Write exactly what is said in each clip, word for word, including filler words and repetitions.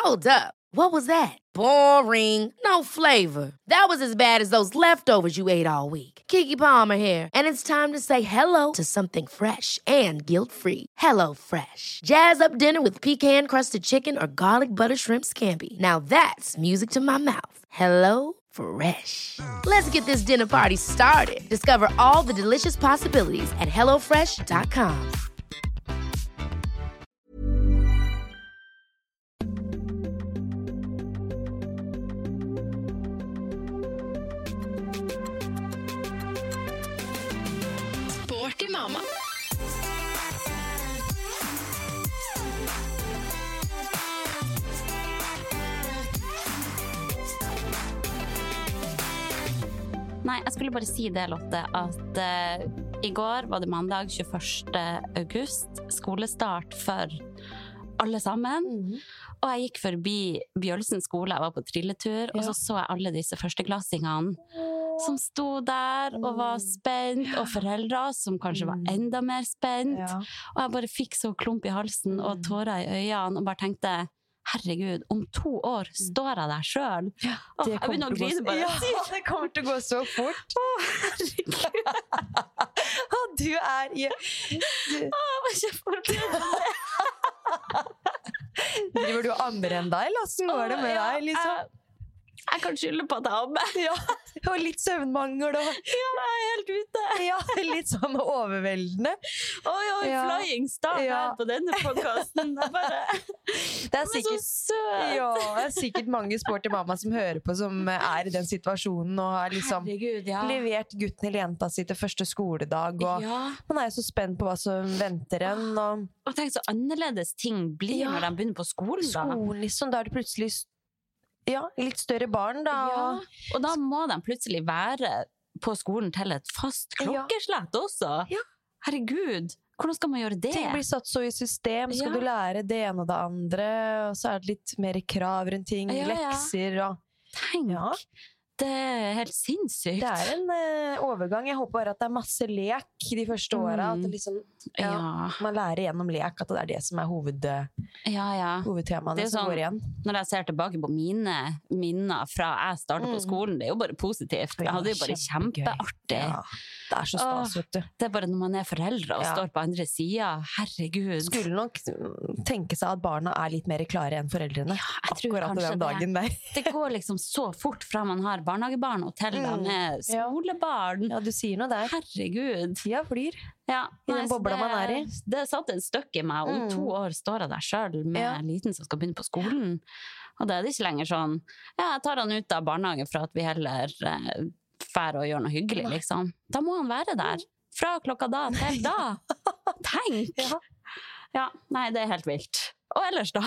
Hold up. What was that? Boring. No flavor. That was as bad as those leftovers you ate all week. Keke Palmer here, and it's time to say hello to something fresh and guilt-free. Hello Fresh. Jazz up dinner with pecan-crusted chicken or garlic butter shrimp scampi. Now that's music to my mouth. Hello Fresh. Let's get this dinner party started. Discover all the delicious possibilities at hello fresh dot com. Sporty mamma. Nei, jeg skulle bare si det, Lotte, at uh, i går var det mandag tjueførste august, skolestart for alle sammen, mm. og jeg gikk forbi Bjølsen skole, jeg var på trilletur, ja. Og så så jeg alle disse førsteklassingene som sto der og var spent, og foreldre som kanskje var enda mer spent, ja. Og jeg bare fikk så klump i halsen og tårer i øynene, og bare tenkte, herregud, om to år står jeg der selv. Ja, Åh, jeg begynner å grine bare. Ja, det kommer til å gå så fort. Åh, herregud. Åh, du er... Ja. Du... Åh, jeg var ikke forberedt. Driver du og ammer enda, eller hvordan går det med ja, deg, liksom? Jeg, jeg kan skylde på at jeg ammer. Ja, og litt søvnmangel og... Ja, jeg er helt ute. Ja, litt sånn overveldende. Oi, oi, ja. Flying start ja. Her på denne podcasten. Det er bare... Det er sikkert, så søt. Ja, det er sikkert mange sporty mamma som hører på som er i den situasjonen og har liksom Herregud, ja. Levert gutten eller jenta si til første skoledag, og ja. Man er jo så spent på hva som venter en. Og, og tenk så annerledes ting blir ja. Når de begynner på skolen da. Skolen liksom, da er det plutselig ja, litt større barn da. Ja. Og da må de plutselig være på skolen til et fast klokkeslett også. Ja. Herregud, hvordan skal man gjøre det? Ting blir satt så i system, skal ja. Du lære det ene og det andre, og så er det litt mer krav rundt ting, ja, ja. Lekser og... Tenk, ja. Det er helt sinnssykt. Det er en uh, overgang. Jeg håper bare at det er masse lek de første årene, mm. at det liksom, ja, ja. Man lærer gjennom lek, at det er det som er hoved, ja, ja. hovedtemaene som sånn, går igjen. Når jeg ser tilbake på mine minner fra jeg startet mm. på skolen, det er jo bare positivt. Jeg hadde jo bare kjempeartig. Ja, det er så stas, vet du. Det er bare når man er foreldre og ja. Står på andre siden, herregud. Skulle nok tenke seg at barna er litt mer klare enn foreldrene. Ja, jeg tror akkurat kanskje den dagen det. Der. Det går liksom så fort fra man har barnehagebarn og til mm. de er skolebarn. Ja, du sier noe der. Herregud. Ja, flyr. Ja, I den bobla man er i. Det satt en støkk i meg. Om mm. to år står jeg der selv med ja. Liten som skal begynne på skolen. Og det er det ikke lenger sånn, ja, jeg tar han ut av barnehagen for at vi heller eh, fær og gjør noe hyggelig, liksom. Da må han være der. Fra klokka da til da. Tenk! Ja. Ja, nei, det er helt vilt. Og ellers da?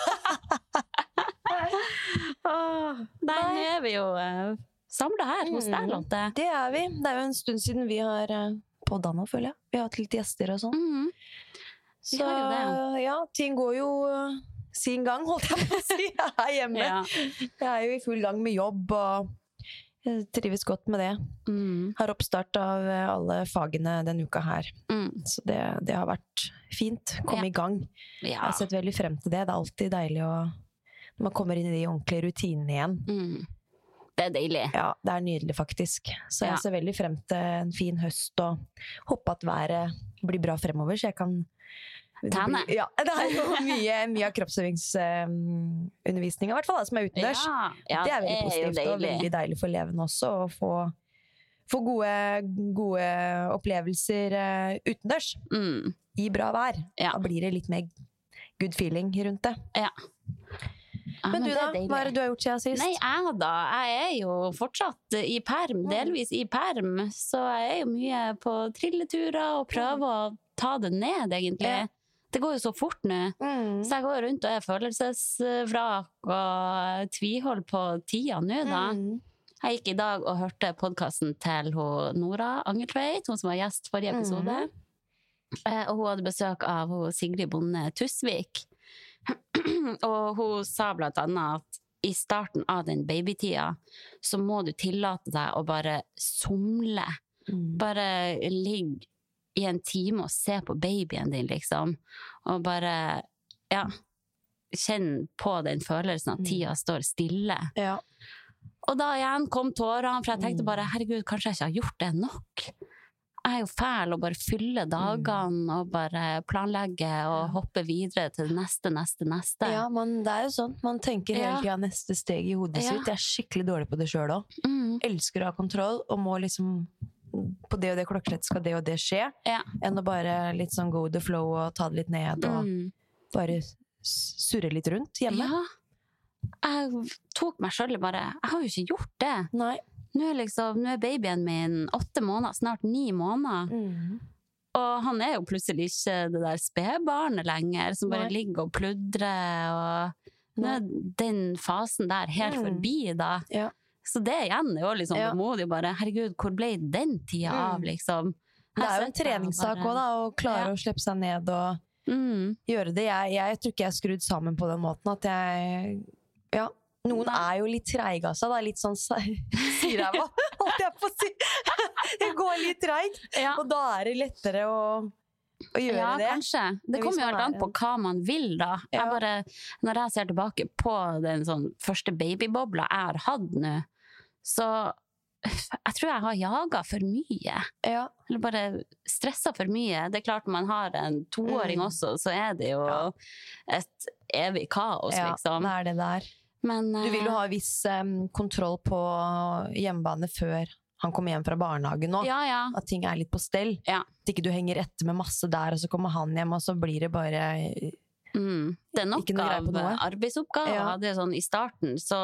Åh, nei, nå er vi jo uh, samlet her hos deg, Lotte. Det er vi. Det er jo en stund siden vi har uh, poddet nå, føler jeg. Vi har hatt litt gjester og sånn. Mm-hmm. Så ja, ting går jo uh, sin gang, holdt jeg på å si, her hjemme. Ja. Jeg er jo i full gang med jobb, og jeg trives godt med det. Mm. Har oppstart av alle fagene denne uka her. Mm. Så det, det har vært fint. Komme ja. I gang. Ja. Jeg har sett veldig frem til det. Det er alltid deilig å, når man kommer inn i de ordentlige rutinene igjen. Mm. Det er deilig. Ja, det er nydelig faktisk. Så jeg ja. Ser veldig frem til en fin høst, og håper at været blir bra fremover, så jeg kan... Tane. Ja, det er jo mye, mye av kroppsøvingsundervisning, i hvert fall, da, som er utendørs. Ja, ja, det er veldig det positivt er og veldig deilig for eleven også å få, få gode, gode opplevelser uh, utendørs mm. i bra vær. Ja. Da blir det litt mer good feeling rundt det. Ja. Ah, men, men du da, hva er det du har gjort siden sist? Nei, jeg da, jeg er jo fortsatt i perm, delvis i perm, så jeg er jo mye på trilleturer og prøver å ta det ned, egentlig. Ja. Det går jo så fort nå, mm. så jeg går rundt og er følelsesvrak og tvihold på tida nå da. Mm. Jeg gikk i dag og hørte podcasten til hun Nora Angeltveit, hun som var gjest forrige episode, mm. og hun hadde besøk av hun Sigrid Bonde Tusvik, og hun sa blant annet at i starten av den babytida så må du tillate deg å bare somle, mm. bare ligge i en time og se på babyen din, liksom. Og bare, ja, kjenne på den følelsen at tida står stille. Ja. Og da igjen kom tårene, for jeg tenkte bare, herregud, kanskje jeg ikke har gjort det nok. Jeg er jo fæl å bare fylle dagene og bare planlegge og hoppe videre til det neste, neste, neste. Ja, man, det er jo sånn. Man tenker hele tiden neste steg i hodet ja. sitt. Jeg er skikkelig dårlig på det selv også. Mm. Elsker å ha kontroll, og må liksom på det og det klokkeslett skal det og det skje, ja. enn å bare litt sånn go the flow og ta det litt ned og mm. bare surre litt rundt hjemme. Ja. Jeg tok meg selv bare, jeg har jo ikke gjort det. Nei. Nå er, liksom, nå er babyen min åtte måneder, snart ni måneder. Mm. Og han er jo plutselig ikke det der spedbarnet lenger, som bare Nei. ligger og pludrer. Og nå er den fasen der helt mm. forbi da. Ja. Så det igjen er jo liksom ja. modig bare, herregud, hvor ble den tida av, mm. liksom? Det er jo en treningssak også da, å klare ja. å slippe seg ned og mm. gjøre det. Jeg, jeg tror ikke jeg er skrudd sammen på den måten at jeg... Ja, noen Nei. er jo litt treig av seg, da, litt sånn sier jeg hva, holdt jeg på å si. Det går litt treig, ja. og da er det lettere å, å gjøre ja, det. Ja, kanskje. Det kommer jo helt an på hva man vil da. Ja. Jeg bare, når jeg ser tilbake på den sånn første babybobla jeg har hatt nå, så jeg tror jeg har jaget for mye. Ja. Eller bare stresset for mye. Det er klart man har en toåring mm. også, så er det jo ja. et evig kaos, ja, liksom. Ja, det er det der. Men, du vil jo ha viss um, kontroll på hjemmebane før han kommer hjem fra barnehagen nå. Ja, ja. At ting er litt på stell. Ja. At ikke du henger etter med masse der, og så kommer han hjem, og så blir det bare mm. Det er nok av arbeidsoppgaver. Ja. Det er sånn, i starten så,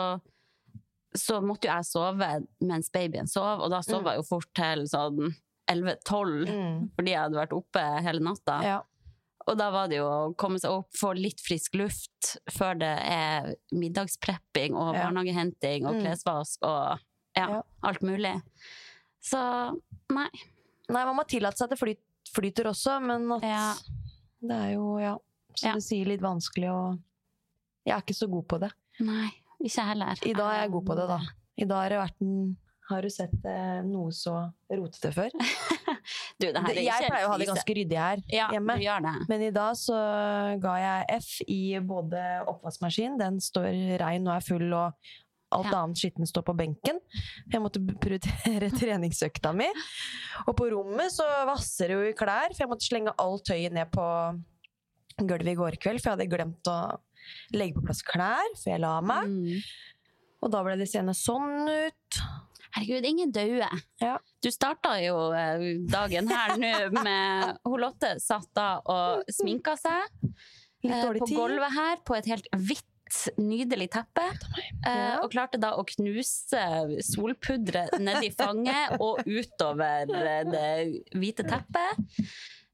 så måtte jo jeg sove mens babyen sov, og da sov jeg mm. jo fort til sånn elleve tolv, mm. fordi jeg hadde vært oppe hele natta. Ja. Og da var det jo å komme seg opp, få litt frisk luft før det er middagsprepping og ja. barnehagehenting og klesvask og ja, ja. alt mulig. Så, nei. Nei, man må tillate seg at det flyt, flyter også, men at ja. det er jo, ja, som ja. du sier, litt vanskelig og jeg er ikke så god på det. Nei, ikke heller. I dag er jeg god på det da. I dag har det vært en... Har du sett eh, noe så rotete før? du, det her er jeg pleier å ha det ganske ryddig her ja, hjemme. Du gjør det. Men i dag så ga jeg F i både oppvaskmaskin, den står rein og er full, og alt ja. annet skitten står på benken. Jeg måtte prioritere treningsøkta mi. Og på rommet så vasser det jo i klær, for jeg måtte slenge alt tøyet ned på gulvet i går kveld, for jeg hadde glemt å legge på plass klær, for jeg la meg. Mm. Og da ble det seende sånn ut. Herregud, ingen døde. Ja. Du startet jo dagen her nå med hun Lotte satt da og sminket seg på gulvet her på et helt hvitt, nydelig teppe. Ja. Og klarte da å knuse solpudre ned i fanget og utover det hvite teppet.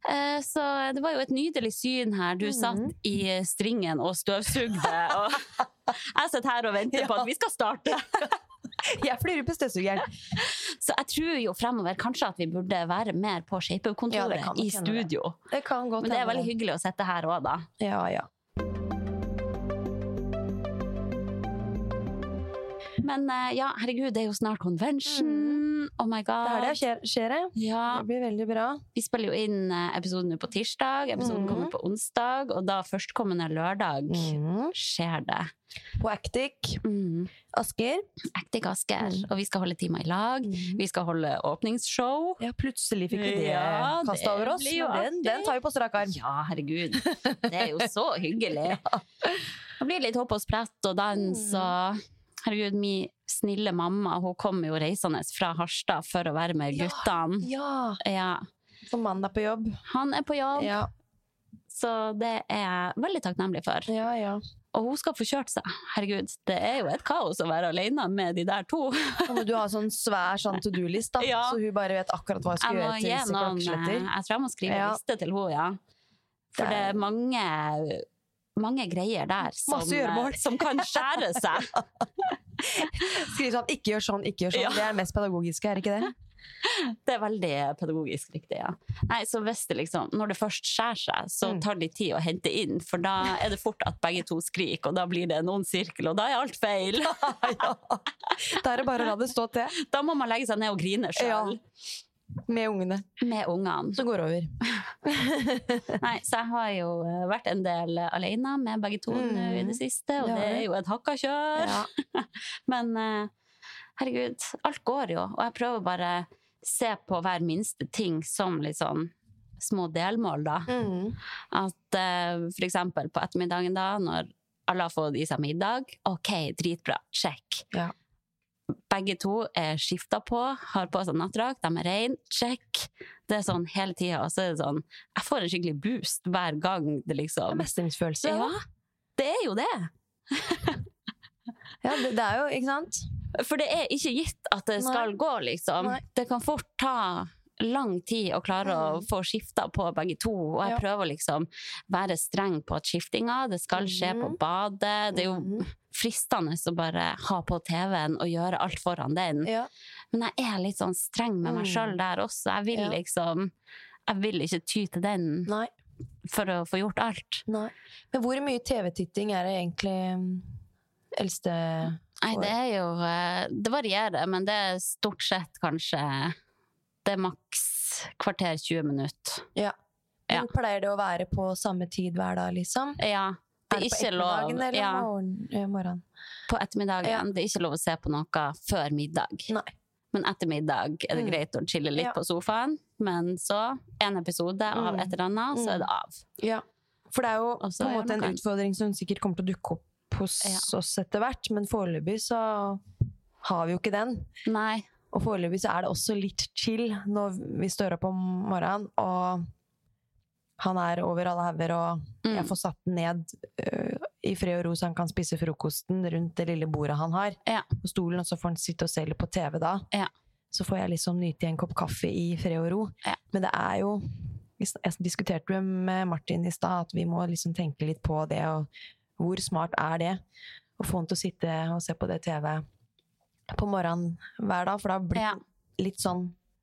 Så det var jo et nydelig syn her. Du satt i stringen og støvsugde, og jeg sitter her og venter på at vi skal starte. Jeg flyr på støvsugeren. Så jeg tror jo fremover kanskje at vi burde være mer på shape-kontoret ja, i studio. Det. Det kan godt Men det er veldig hyggelig å sette her også da. Ja, ja. Men ja, herregud, det er jo snart convention. Mm. Oh my god. Det er det skjer, skjer det. Ja. Det blir veldig bra. Vi spiller jo inn episoden på tirsdag, episoden mm. kommer på onsdag, og da førstkommende lørdag mm. skjer det. På Actic. Mm. Asker. Actic Asker. Mm. Og vi skal holde timer i lag. Mm. Vi skal holde åpningsshow. Ja, plutselig fikk vi det ja, kastet over oss. Den, den tar vi på strak arm. Ja, herregud. Det er jo så hyggelig. Ja. Det blir litt hopp og sprett og dans og... Herregud, min snille mamma, hun kommer jo reisende fra Harstad for å være med guttene. Ja, ja. ja. For mannen er på jobb. Han er på jobb. Ja. Så det er jeg veldig takknemlig for. Ja, ja. Og hun skal få kjørt seg. Herregud, det er jo et kaos å være alene med de der to. Og du har sånn svær sånn to-do-list da, ja. Så hun bare vet akkurat hva hun skal gjøre til disse klokkesletter. Jeg tror jeg må skrive ja. liste til henne, ja. For det er, det er mange... mange greier der som, som kan skjære seg. Skriv sånn, ikke gjør sånn, ikke gjør sånn. Ja. Det er mest pedagogiske, er ikke det? Det er veldig pedagogisk riktig, ja. Nei, så hvis det liksom, når det først skjærer seg, så tar det tid å hente inn, for da er det fort at begge to skriker, og da blir det noen sirkel, og da er alt feil. Ja, ja. Da er det bare å la det stå til. Da må man legge seg ned og grine selv. Ja. Med ungene. Med ungene. Så går det over. Nei, så jeg har jo vært en del alene med begge to mm. nå i det siste, og det, det er jo et hakkakjør. Ja. Men herregud, alt går jo, og jeg prøver bare se på hver minste ting som litt sånn små delmål da. Mm. At uh, for eksempel på ettermiddagen da, når alle har fått i seg middag, ok, dritbra, check. Ja. Begge to er skiftet på, har på seg nattdrakt, de er rein, check. Det er sånn hele tiden, og så er det sånn, jeg får en skikkelig boost hver gang det liksom... Mestringsfølelse. Ja, det er jo det. Ja, det, det er jo, ikke sant? For det er ikke gitt at det skal Nei. Gå, liksom. Nei. Det kan fort ta lang tid å klare mm. å få skiftet på begge to, og jeg ja. Prøver liksom være streng på at skiftinga, det skal skje mm. på badet, det er jo mm. fristende å bare ha på T V-en og gjøre alt foran den. Ja. Men jeg er litt sånn streng med meg mm. selv der også, jeg vil ja. Liksom, jeg vil ikke ty til den Nei. For å få gjort alt. Nei. Men hvor mye T V-titting er det egentlig eldste? Nei, det er jo, det varierer, men det er stort sett kanskje det er maks kvarter tjue minutter. Ja. Men ja. Pleier det å være på samme tid hver dag, liksom? Ja. Det er, er det ikke lov. Eller ja. morgen, morgen? På ettermiddagen. Ja. Det er ikke lov å se på noe før middag. Nei. Men etter middag er det mm. greit å chille litt ja. På sofaen. Men så, en episode av mm. et eller annet, så er det av. Ja. For det er jo på en måte en utfordring som sikkert kommer til å dukke opp hos ja. Oss etter hvert, men foreløpig så har vi jo ikke den. Nei. Og foreløpig så er det også litt chill når vi står opp om morgenen, og han er over alle hauger, og mm. jeg får satt ned uh, i fred og ro så han kan spise frokosten rundt det lille bordet han har ja. På stolen, og så får han sitte og se litt på T V da. Ja. Så får jeg liksom nyte en kopp kaffe i fred og ro. Ja. Men det er jo, jeg diskuterte med Martin i sted, at vi må liksom tenke litt på det, og hvor smart er det å få han til å sitte og se på det T V på morgenen hver dag, for det har blitt ja. Litt sånn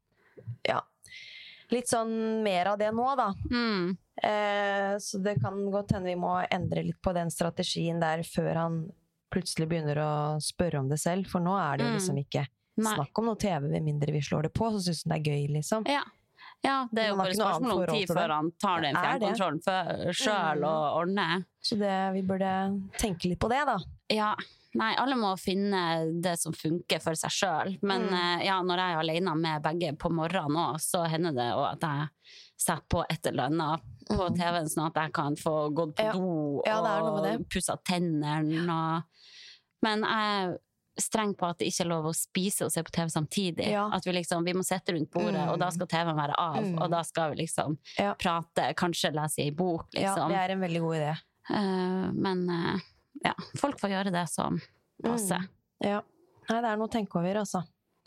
ja, litt sånn mer av det nå da mm. eh, så det kan godt hende vi må endre litt på den strategien der før han plutselig begynner å spørre om det selv, for nå er det jo liksom ikke Nei. Snakk om noe T V ved mindre vi slår det på, så synes han det er gøy liksom. Ja, ja det er jo bare spørsmål om tid før han tar den fjernkontrollen selv mm. og ordner. Så det, vi burde tenke litt på det da. Ja, nei, alle må finne det som funker for seg selv. Men mm. ja, når jeg er alene med begge på morgenen også, så hender det også at jeg setter på et eller annet på mm. T V-en, sånn at jeg kan få gått på ja. do ja, og pusset tennene. Og... Men jeg er streng på at det ikke er lov å spise og se på T V samtidig. Ja. At vi liksom, vi må sette rundt bordet, mm. og da skal T V-en være av, mm. og da skal vi liksom ja. Prate, kanskje lese i bok, liksom. Ja, det er en veldig god idé. Uh, men... Uh, Ja, folk får gjøre det som passer. Mm. Ja, nei, det er noe å tenke over, altså.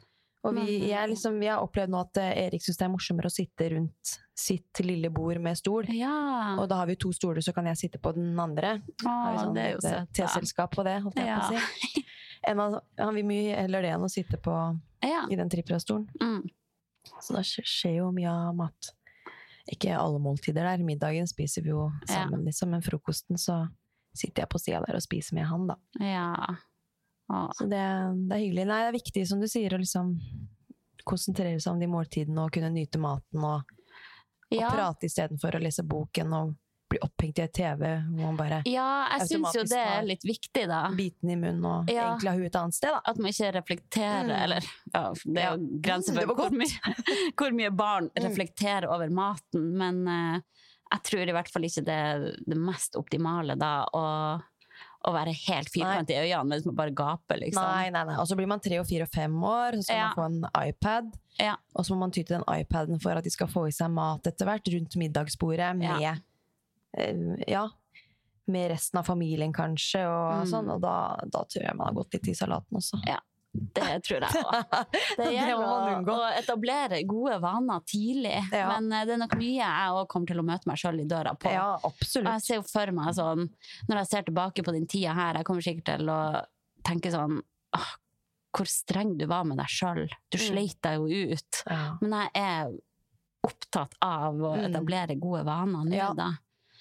Og vi, jeg, liksom, vi har opplevd nå at Erik synes det er morsommere å sitte rundt sitt lille bord med stol. Ja. Og da har vi to stoler, så kan jeg sitte på den andre. Åh, sånn, det er jo søtt. T-selskap på det, holdt jeg ja. På å si. En av, han vil mye heller det enn å sitte på, ja. I den trippelstolen. Mm. Så da skjer jo mye av mat. Ikke alle måltider der. Middagen spiser vi jo sammen, ja. Liksom, men frokosten så... sitter jeg på siden der og spiser med han da. Ja. Åh. Så det, det er hyggelig. Nei, det er viktig, som du sier, å liksom konsentrere seg om de måltidene og kunne nyte maten og, ja. Og prate i stedet for å lese boken og bli opphengt i et T V hvor man bare ja, jeg synes jo det er litt viktig da. Biten i munnen og ja. Egentlig har huet et annet sted da. At man ikke reflekterer, mm. eller ja, det er jo grenser for hvor mye, hvor mye barn reflekterer over maten, men uh, jeg tror i hvert fall ikke det er det mest optimale da, å, å være helt firkant i øynene hvis man bare gaper, liksom. Nei, nei, nei. Og så blir man tre og fire og fem år, så skal ja. Man få en iPad, ja. Og så må man ty til den iPaden for at de skal få i seg mat etter hvert rundt middagsbordet med, ja, uh, ja, med resten av familien kanskje, og mm. sånn, og da, da tror jeg man har gått litt i salaten også. Ja. Det tror jeg også. Det gjelder å, å etablere gode vaner tidlig, ja. Men det er nok mye jeg også kommer til å møte meg selv i døra på. Ja, absolutt. Og jeg ser jo for meg sånn, når jeg ser tilbake på din tida her, jeg kommer sikkert til å tenke sånn, åh, hvor streng du var med deg selv. Du sleit deg jo ut. Ja. Men jeg er opptatt av å etablere gode vaner nå, ja. Da.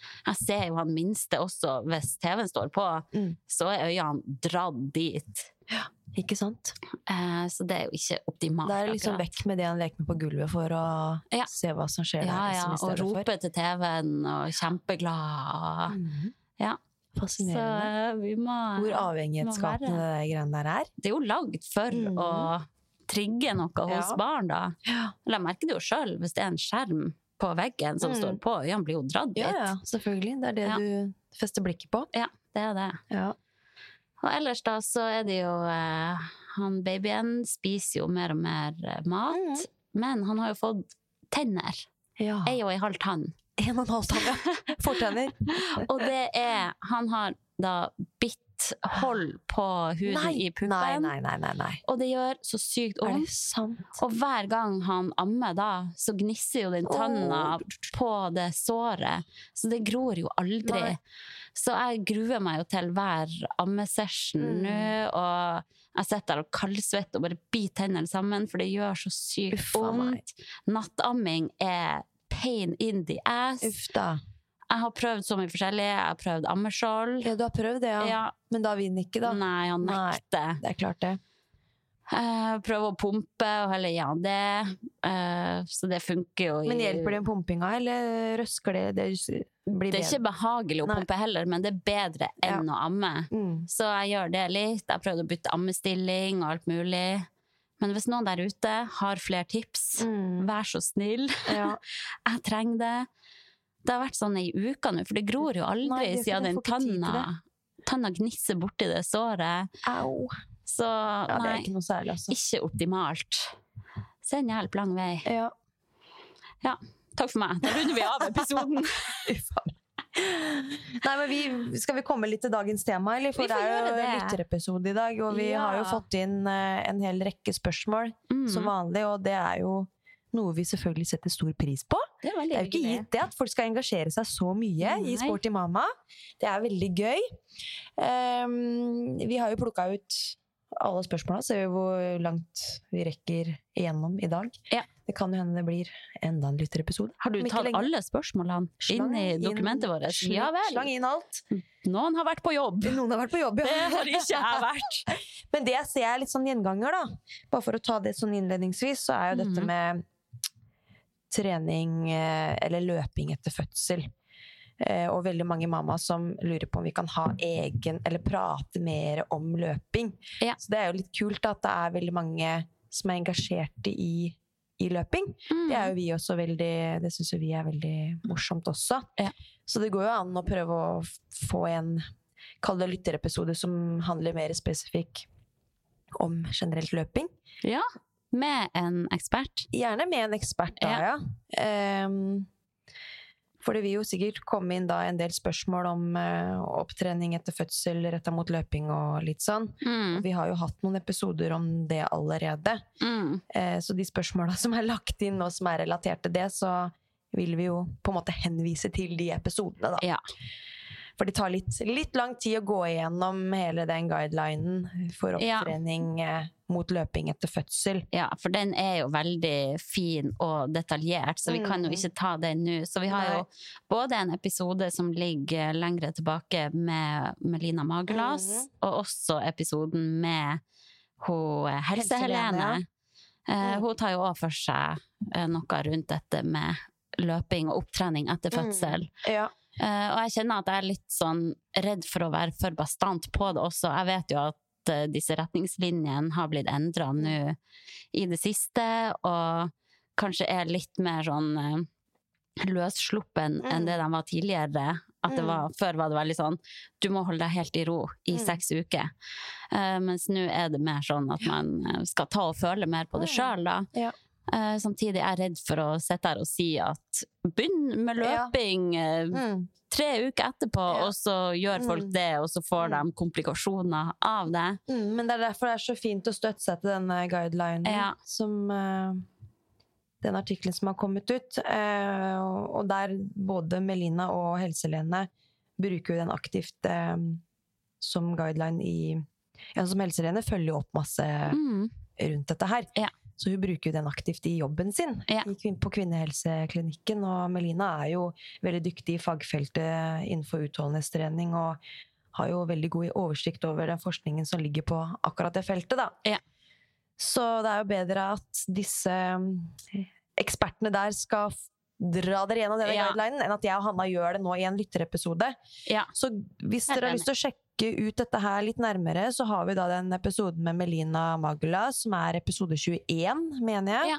Jeg ser jo han minste også, hvis T V-en står på, mm. så er øynene dratt dit. Ja, ikke sant? Eh, så det er jo ikke optimalt. Det er liksom akkurat. vekk med det han leker med på gulvet for å ja. se hva som skjer ja, der. Ja, liksom, og rope for. til T V-en, og kjempeglad. Mm. Ja. Fascinerende. Så vi må, hvor avhengighetsskapende det greiene der er. Det er jo lagd for mm. å trigge noe hos ja. barn da. Ja. Eller jeg merker det jo selv, hvis det er en skjerm på veggen som mm. står på, øynene blir jo dratt litt. Ja, ja, selvfølgelig. Det er det ja. du fester blikket på. Ja, det er det. Ja. Og ellers da, så er det jo eh, han babyen spiser jo mer og mer mat, mm. men han har jo fått tenner. Ja. Ei og ei halv tann. En og en halv tann, ja. Fortenner. Og det er, han har da bitt hold på huden nei, i puppen. Nei, nei, nei, nei. Og det gjør så sykt vondt. Er det sant? Og hver gang han ammer da, så gnisser jo den tanna oh. på det såret. Så det gror jo aldri. Nei. Så jeg gruer meg jo til hver ammesession mm. nå, og jeg sitter der og kaldsvett og bare biter tennene sammen, for det gjør så sykt Uffa vondt. Meg. Nattamming er pain in the ass. Uff da. Jeg har prøvd så mye forskjellig. Jeg har prøvd ammeskjold. Ja, du har prøvd det, ja. ja. Men da vinner ikke, da. Nei, han nekter. Nei, det er klart det. Jeg prøver å pumpe, og heller ja, det. Så det funker jo. Men hjelper det pumpinga, eller røsker det? Det blir det er ikke behagelig å pumpe heller, men det er bedre enn ja. å amme. Mm. Så jeg gjør det litt. Jeg prøvde å bytte ammestilling og alt mulig. Men hvis noen der ute har flere tips, mm. vær så snill. Ja. Jeg trenger det. Det har vært sånn i uka nå, for det gror jo aldri Nei, det, siden den tanna, tanna gnisser borti det såret. Au. Så ja, nei, det er ikke noe særlig, altså. Ikke optimalt. Send hjelp lang vei. Ja. Ja, takk for meg. Da runder vi av episoden. Nei, men vi, skal vi komme litt til dagens tema, eller? For det er jo en lytterepisode i dag, og vi ja. har jo fått inn uh, en hel rekke spørsmål mm. som vanlig, og det er jo noe vi selvfølgelig setter stor pris på. Det er, det er jo ikke gitt det at folk skal engasjere seg så mye Nei. i Sporty Mamma. Det er veldig gøy. Um, vi har jo plukket ut alle spørsmålene, ser vi hvor langt vi rekker igjennom i dag. Ja. Det kan jo hende det blir enda en lytterepisode. Har du tatt alle spørsmålene inn i dokumentet vårt? Slang, ja vel. Slang inn alt. Noen har vært på jobb. Noen har vært på jobb, ja. Det har ikke jeg vært. Men det ser jeg litt sånn gjenganger da. Bare for å ta det sånn innledningsvis, så er jo dette med trening eller løping etter fødsel. Og veldig mange mamma som lurer på om vi kan ha egen, eller prate mer om løping. Ja. Så det er jo litt kult at det er veldig mange som er engasjerte i, i løping. Mm. Det er jo vi også veldig, det synes vi er veldig morsomt også. Ja. Så det går jo an å prøve å få en, kall det lytterepisode som handler mer spesifikk om generelt løping. Ja. Med en ekspert? Gjerne med en ekspert da, ja. ja. Um, for det vil jo sikkert komme inn da en del spørsmål om uh, opptrening etter fødsel, rettet mot løping og litt sånn. Mm. Og vi har jo hatt noen episoder om det allerede. Mm. Uh, så de spørsmålene som er lagt inn og som er relatert til det, så vil vi jo på en måte henvise til de episodene da. Ja. For det tar litt, litt lang tid å gå igjennom hele den guidelinen for opptrening ja. mot løping etter fødsel. Ja, for den er jo veldig fin og detaljert, så vi mm. kan jo ikke ta den nå. Så vi har Nei. jo både en episode som ligger lengre tilbake med Melina Magelas, mm. og også episoden med hun Helse-Helene. Helse uh, hun tar jo også for seg uh, noe rundt dette med løping og opptrening etter fødsel. Mm. Ja. Uh, og jeg kjenner at jeg er litt sånn redd for å være for bastant på det også. Jeg vet jo at uh, disse retningslinjene har blitt endret nå i det siste, og kanskje er litt mer sånn uh, løssluppen mm. enn det de var tidligere. At det var, mm. før var det veldig sånn, du må holde deg helt i ro i mm. seks uker. Uh, mens nå er det mer sånn at man skal ta og føle mer på det selv da. Ja. Uh, samtidig er jeg redd for å sitte her og si at begynn med løping ja. uh, mm. tre uker etterpå, ja. og så gjør folk mm. det, og så får de komplikasjoner av det. Mm, men det er derfor det er så fint å støtte seg til denne guidelinen, ja. som uh, den artikkelen som har kommet ut. Uh, og der både Melina og Helse-Helene bruker jo den aktivt uh, som guideline i, ja, som Helse-Helene følger jo opp masse mm. rundt dette her. Ja. Så hun bruker jo den aktivt i jobben sin, Ja. på kvinnehelseklinikken, og Melina er jo veldig dyktig i fagfeltet innenfor utholdenhetstrening, og har jo veldig god oversikt over den forskningen som ligger på akkurat det feltet da. Ja. Så det er jo bedre at disse ekspertene der skal dra dere gjennom denne Ja. guidelinen, enn at jeg og Hanna gjør det nå i en lytterepisode. Ja. Så hvis Helt dere har enig. lyst til å sjekke ut dette her litt nærmere, så har vi da den episoden med Melina Magula, som er episode tjueen, mener jeg. Ja.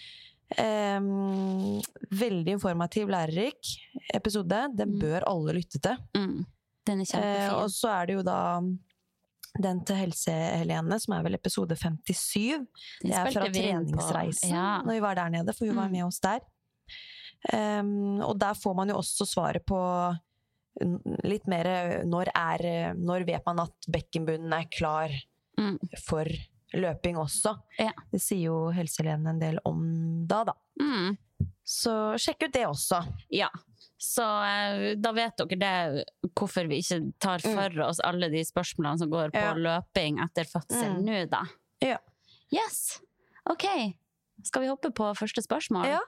Um, veldig informativ, lærerik episode. Den Mm. bør alle lytte til. Mm. Den er Eh, kjempefin. og så er det jo da den til Helse-Helene, som er vel episode femtisyv. Den Det er fra spilte vi inn på. treningsreisen, Ja. når vi var der nede, for hun var Mm. med oss der. Um, og der får man jo også svaret på n- litt mer når, er, når vet man at bekkenbunnen er klar Mm. for løping også. Ja. Det sier jo Helse-Helene en del om da, da. Mm. Så sjekk ut det også. Ja, så eh, da vet dere det, hvorfor vi ikke tar for oss alle de spørsmålene som går på Ja. løping etter fødsel Mm. nå da. Ja. Yes, ok. Skal vi hoppe på første spørsmål? Ja.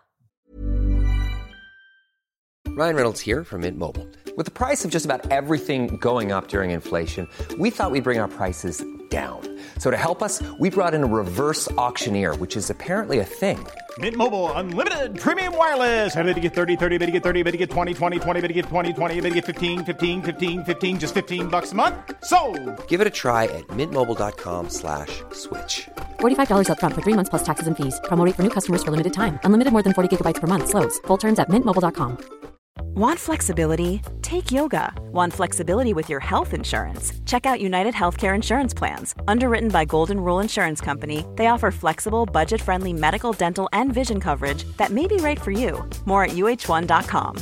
Ryan Reynolds here from Mint Mobile. With the price of just about everything going up during inflation, we thought we'd bring our prices down. So to help us, we brought in a reverse auctioneer, which is apparently a thing. Mint Mobile Unlimited Premium Wireless. How to get thirty, thirty, bit to get thirty, bit to get twenty, twenty, twenty, bit to get twenty, twenty, bit to get fifteen, fifteen, fifteen, fifteen, just fifteen bucks a month? Sold! Give it a try at mintmobile.com slash switch. forty-five dollars up front for three months plus taxes and fees. Promo rate for new customers for limited time. Unlimited more than forty gigabytes per month. Slows full terms at mint mobile dot com. Want flexibility? Take yoga. Want flexibility with your health insurance? Check out United Healthcare Insurance Plans. Underwritten by Golden Rule Insurance Company, they offer flexible, budget-friendly medical, dental, and vision coverage that may be right for you. More at u h one dot com.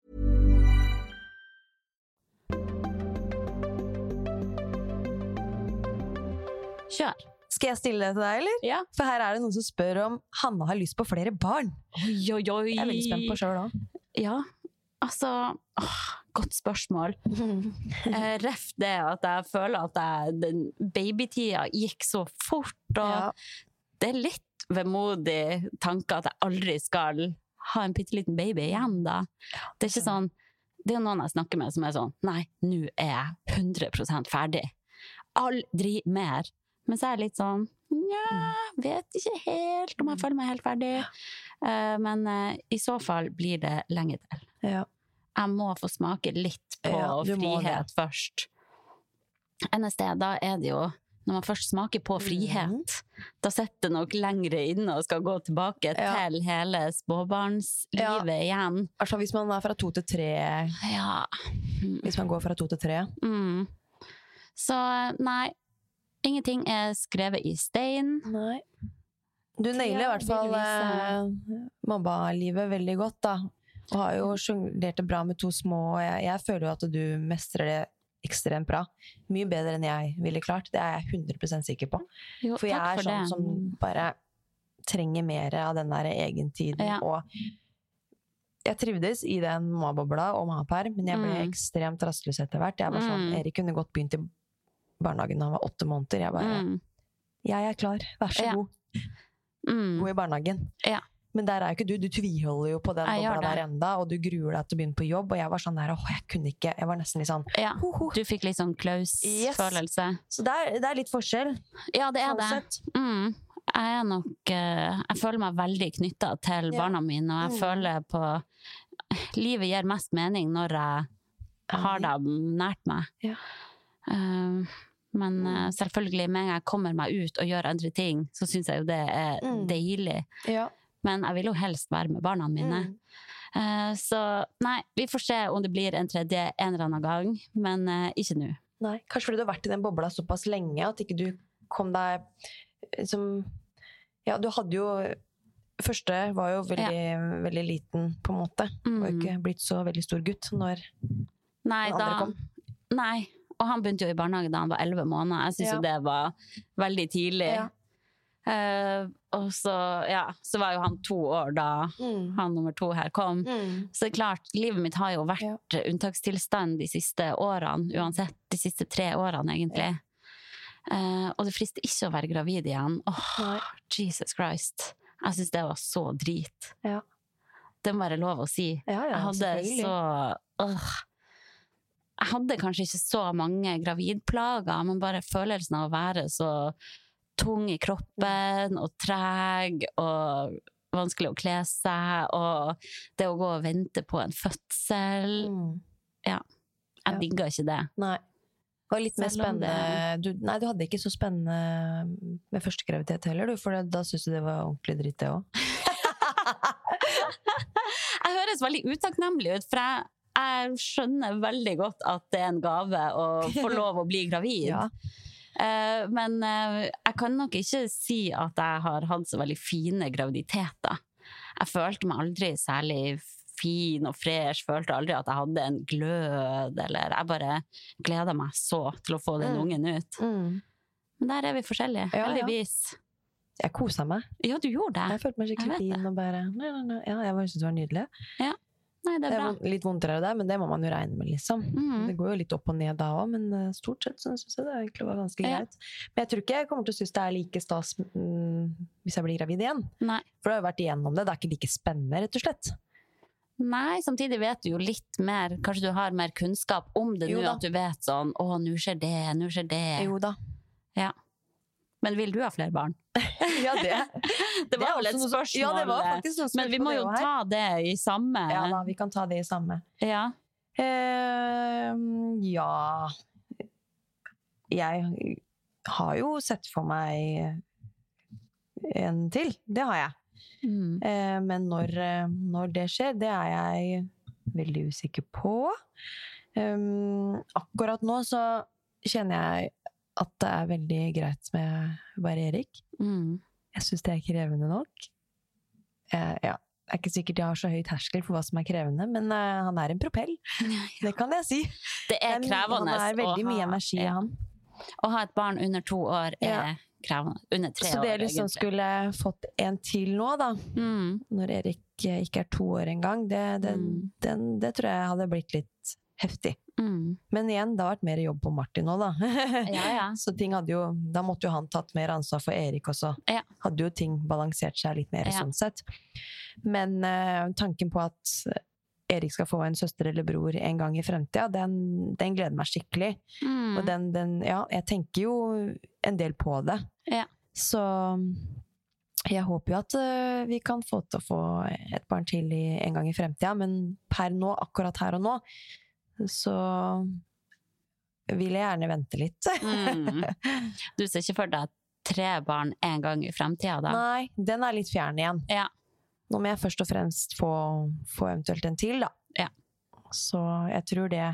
Kjør. Skal jeg stille det til deg, eller? Ja. For her er det noen som spør om Hanna har lyst på flere barn. Oi, oi, oi. Jeg er veldig spent på selv da. Ja, altså, åh, godt spørsmål. Eh, ref det at jeg føler at jeg, den babytida gikk så fort, og Ja. det er litt vemodig tanke at jeg aldri skal ha en pitteliten baby igjen da. Det er ikke sånn, det er jo noen jeg snakker med som er sånn, nei, nå er jeg hundre prosent ferdig. Aldri mer. Men så er jeg litt sånn, ja, vet ikke helt om jeg føler meg helt ferdig. Eh, men eh, i så fall blir det lenge til. Ja. Jeg må få smake litt på Ja, du må frihet først. N S D, da er det jo, når man først smaker på frihet, Mhm. da setter det nok lengre inne og skal gå tilbake Ja. til hele småbarnslivet igjen. Altså hvis man er fra to til tre, Ja. hvis man går fra to til tre. Mm. Så nei, ingenting er skrevet i stein. Nei. Du nailer i hvert fall eh, mamma-livet veldig godt da. Og har jo sjonglert det bra med to små, og jeg, jeg føler jo at du mestrer det ekstremt bra. Mye bedre enn jeg ville klart, det er jeg hundre prosent sikker på. Jo, For jeg takk er for sånn det. som bare trenger mer av den der egentiden, Ja. og jeg trivdes i den mamma-bobla og mamma-perm, men jeg ble Mm. ekstremt rastløs etter hvert. Jeg var sånn, Mm. Erik kunne godt begynt i barnehagen da han var åtte måneder. Jeg bare, Mm. jeg er klar, vær så Ja. god, Mm. gå i barnehagen. Ja. Men der er jo ikke du, du tviholder jo på den Jeg gjør bobla det. der enda, og du gruer deg til å begynne på jobb, og jeg var sånn der, åh, jeg kunne ikke, jeg var nesten litt sånn, Ja, ho, ho. du fikk litt sånn Yes. Klaus-følelse. Så det er, det er litt forskjell. Ja, det er sånn det. sett. Mm. Jeg er nok eh, Jeg føler meg veldig knyttet til Ja. barna mine, og jeg Mm. føler på livet gir mest mening når jeg har dem nært meg. Ja. Eh, men eh, selvfølgelig, med en gang jeg kommer meg ut og gjør andre ting, så synes jeg jo det er Mm. deilig. Ja. Men jeg vil jo helst være med barna mine. Mm. Eh, så nei, vi får se om det blir en tredje en eller annen gang, men eh, ikke nå. Nei, kanskje fordi du har vært i den bobla såpass lenge, at ikke du kom deg som, ja, du hadde jo, første var jo veldig, veldig liten på en måte, Mm. og ikke blitt så veldig stor gutt når Nei, Den andre da, kom. nei, og han begynte jo i barnehage da han var elleve måneder. Jeg synes Ja. jo det var veldig tidlig. Ja. Eh, og så, ja, så var jo han to år da Mm. han nummer to her kom. Mm. Så det er klart, livet mitt har jo vært unntakstilstand de siste årene, uansett de siste tre årene egentlig. Uh, og det frister ikke å være gravid igjen. Åh, Jesus Christ. Jeg synes det var så drit. Ja. Det må være lov å si. Ja, ja, jeg hadde så... Åh. Jeg hadde kanskje ikke så mange gravidplager, men bare følelsen av å være så tung i kroppen, og treg, og vanskelig å kle seg, og det å gå og vente på en fødsel. Mm. Ja. Jeg ja. digger ikke det. Nei. Det var litt mer spennende. Det... Du, nei, du hadde ikke så spennende med første graviditet heller, du, for da synes du det var ordentlig dritt det også. Jeg høres veldig utakknemlig ut, for jeg, jeg skjønner veldig godt at det er en gave å få lov å bli gravid. Ja. Uh, men uh, jeg kan nok ikke si at jeg har hatt så veldig fine graviditeter. Jeg følte meg aldri særlig fin og fresh, følte aldri at jeg hadde en glød, eller jeg bare gleder meg så til å få den mm. ungen ut. Mm. Men der er vi forskjellige, ja, heldigvis. Ja. Jeg koset meg. Ja, du gjorde det. Jeg følte meg skikkelig fin og bare, nei, nei, nei. Ja, jeg synes det var nydelig. Ja, nei, det er bra. Det er litt vondtere der, men det må man jo regne med, liksom. Mm. Det går jo litt opp og ned da også, men stort sett så synes jeg det egentlig var ganske ja. greit. Men jeg tror ikke jeg kommer til å synes det er like stas mm, hvis jeg blir gravid igjen. Nei. For det har jo vært igjennom det, det er ikke like spennende, rett og slett. Nei, samtidig vet du jo litt mer, kanskje du har mer kunnskap om det nå, at du vet sånn, å, nå skjer det, nå skjer det. Jo da. Ja. Men vil du ha flere barn? Ja, det. Det var vel et spørsmål. Ja, det var faktisk noe spørsmål. Men vi må jo ta det i samme. Ja da, vi kan ta det i samme. Ja. Uh, ja. Jeg har jo sett for meg en til. Det har jeg. Mm. Uh, men når, når det skjer, det er jeg veldig usikker på. Um, akkurat nå så kjenner jeg at det er veldig greit med bare Erik. Mm. Jeg synes det er krevende nok. Uh, ja, det er ikke sikkert jeg har så høy terskel for hva som er krevende, men uh, han er en propell. Ja. Det kan jeg si. Det er krevende. Han er veldig ha, mye energi i ja. han. Å ha et barn under to år er ja. krevende. Under tre år. Så det er liksom egentlig. Skulle fått en til nå da, mm. når Erik ikke er to år engang, det, det, mm. den, det tror jeg hadde blitt litt heftig. Mm. Men igjen, det har vært mer jobb på Martin nå da. Ja, ja. Så ting hadde jo, da måtte jo han tatt mer ansvar for Erik også. Ja. Hadde jo ting balansert seg litt mer ja. sånn sett. Men uh, tanken på at Erik skal få en søster eller bror en gang i fremtiden, den, den gleder meg skikkelig. Mm. Og den, den, ja, jeg tenker jo en del på det. Ja. Så jeg håper jo at uh, vi kan få til å få et barn til i, en gang i fremtiden, men per nå, akkurat her og nå, så vil jeg gjerne vente litt. Mm. Du ser ikke for deg tre barn en gang i fremtiden da? Nei, den er litt fjern igjen. Ja. Nå må jeg først og fremst få, få eventuelt en til da. Ja. Så jeg tror det...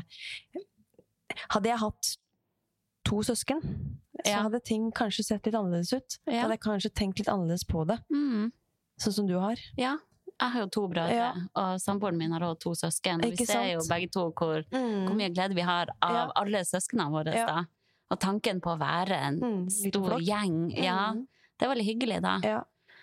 Hadde jeg hatt to søsken, så ja. hadde ting kanskje sett litt annerledes ut. Ja. Hadde jeg kanskje tenkt litt annerledes på det. Mm. Sånn som du har. Ja. Jeg har jo to brødre, ja. og samboeren min har også to søsken. Og vi ser jo begge to hvor, mm. hvor mye glede vi har av ja. alle søskene våre. Ja. Da. Og tanken på å være en mm, stor gjeng, ja, mm. det er veldig hyggelig da. Ja.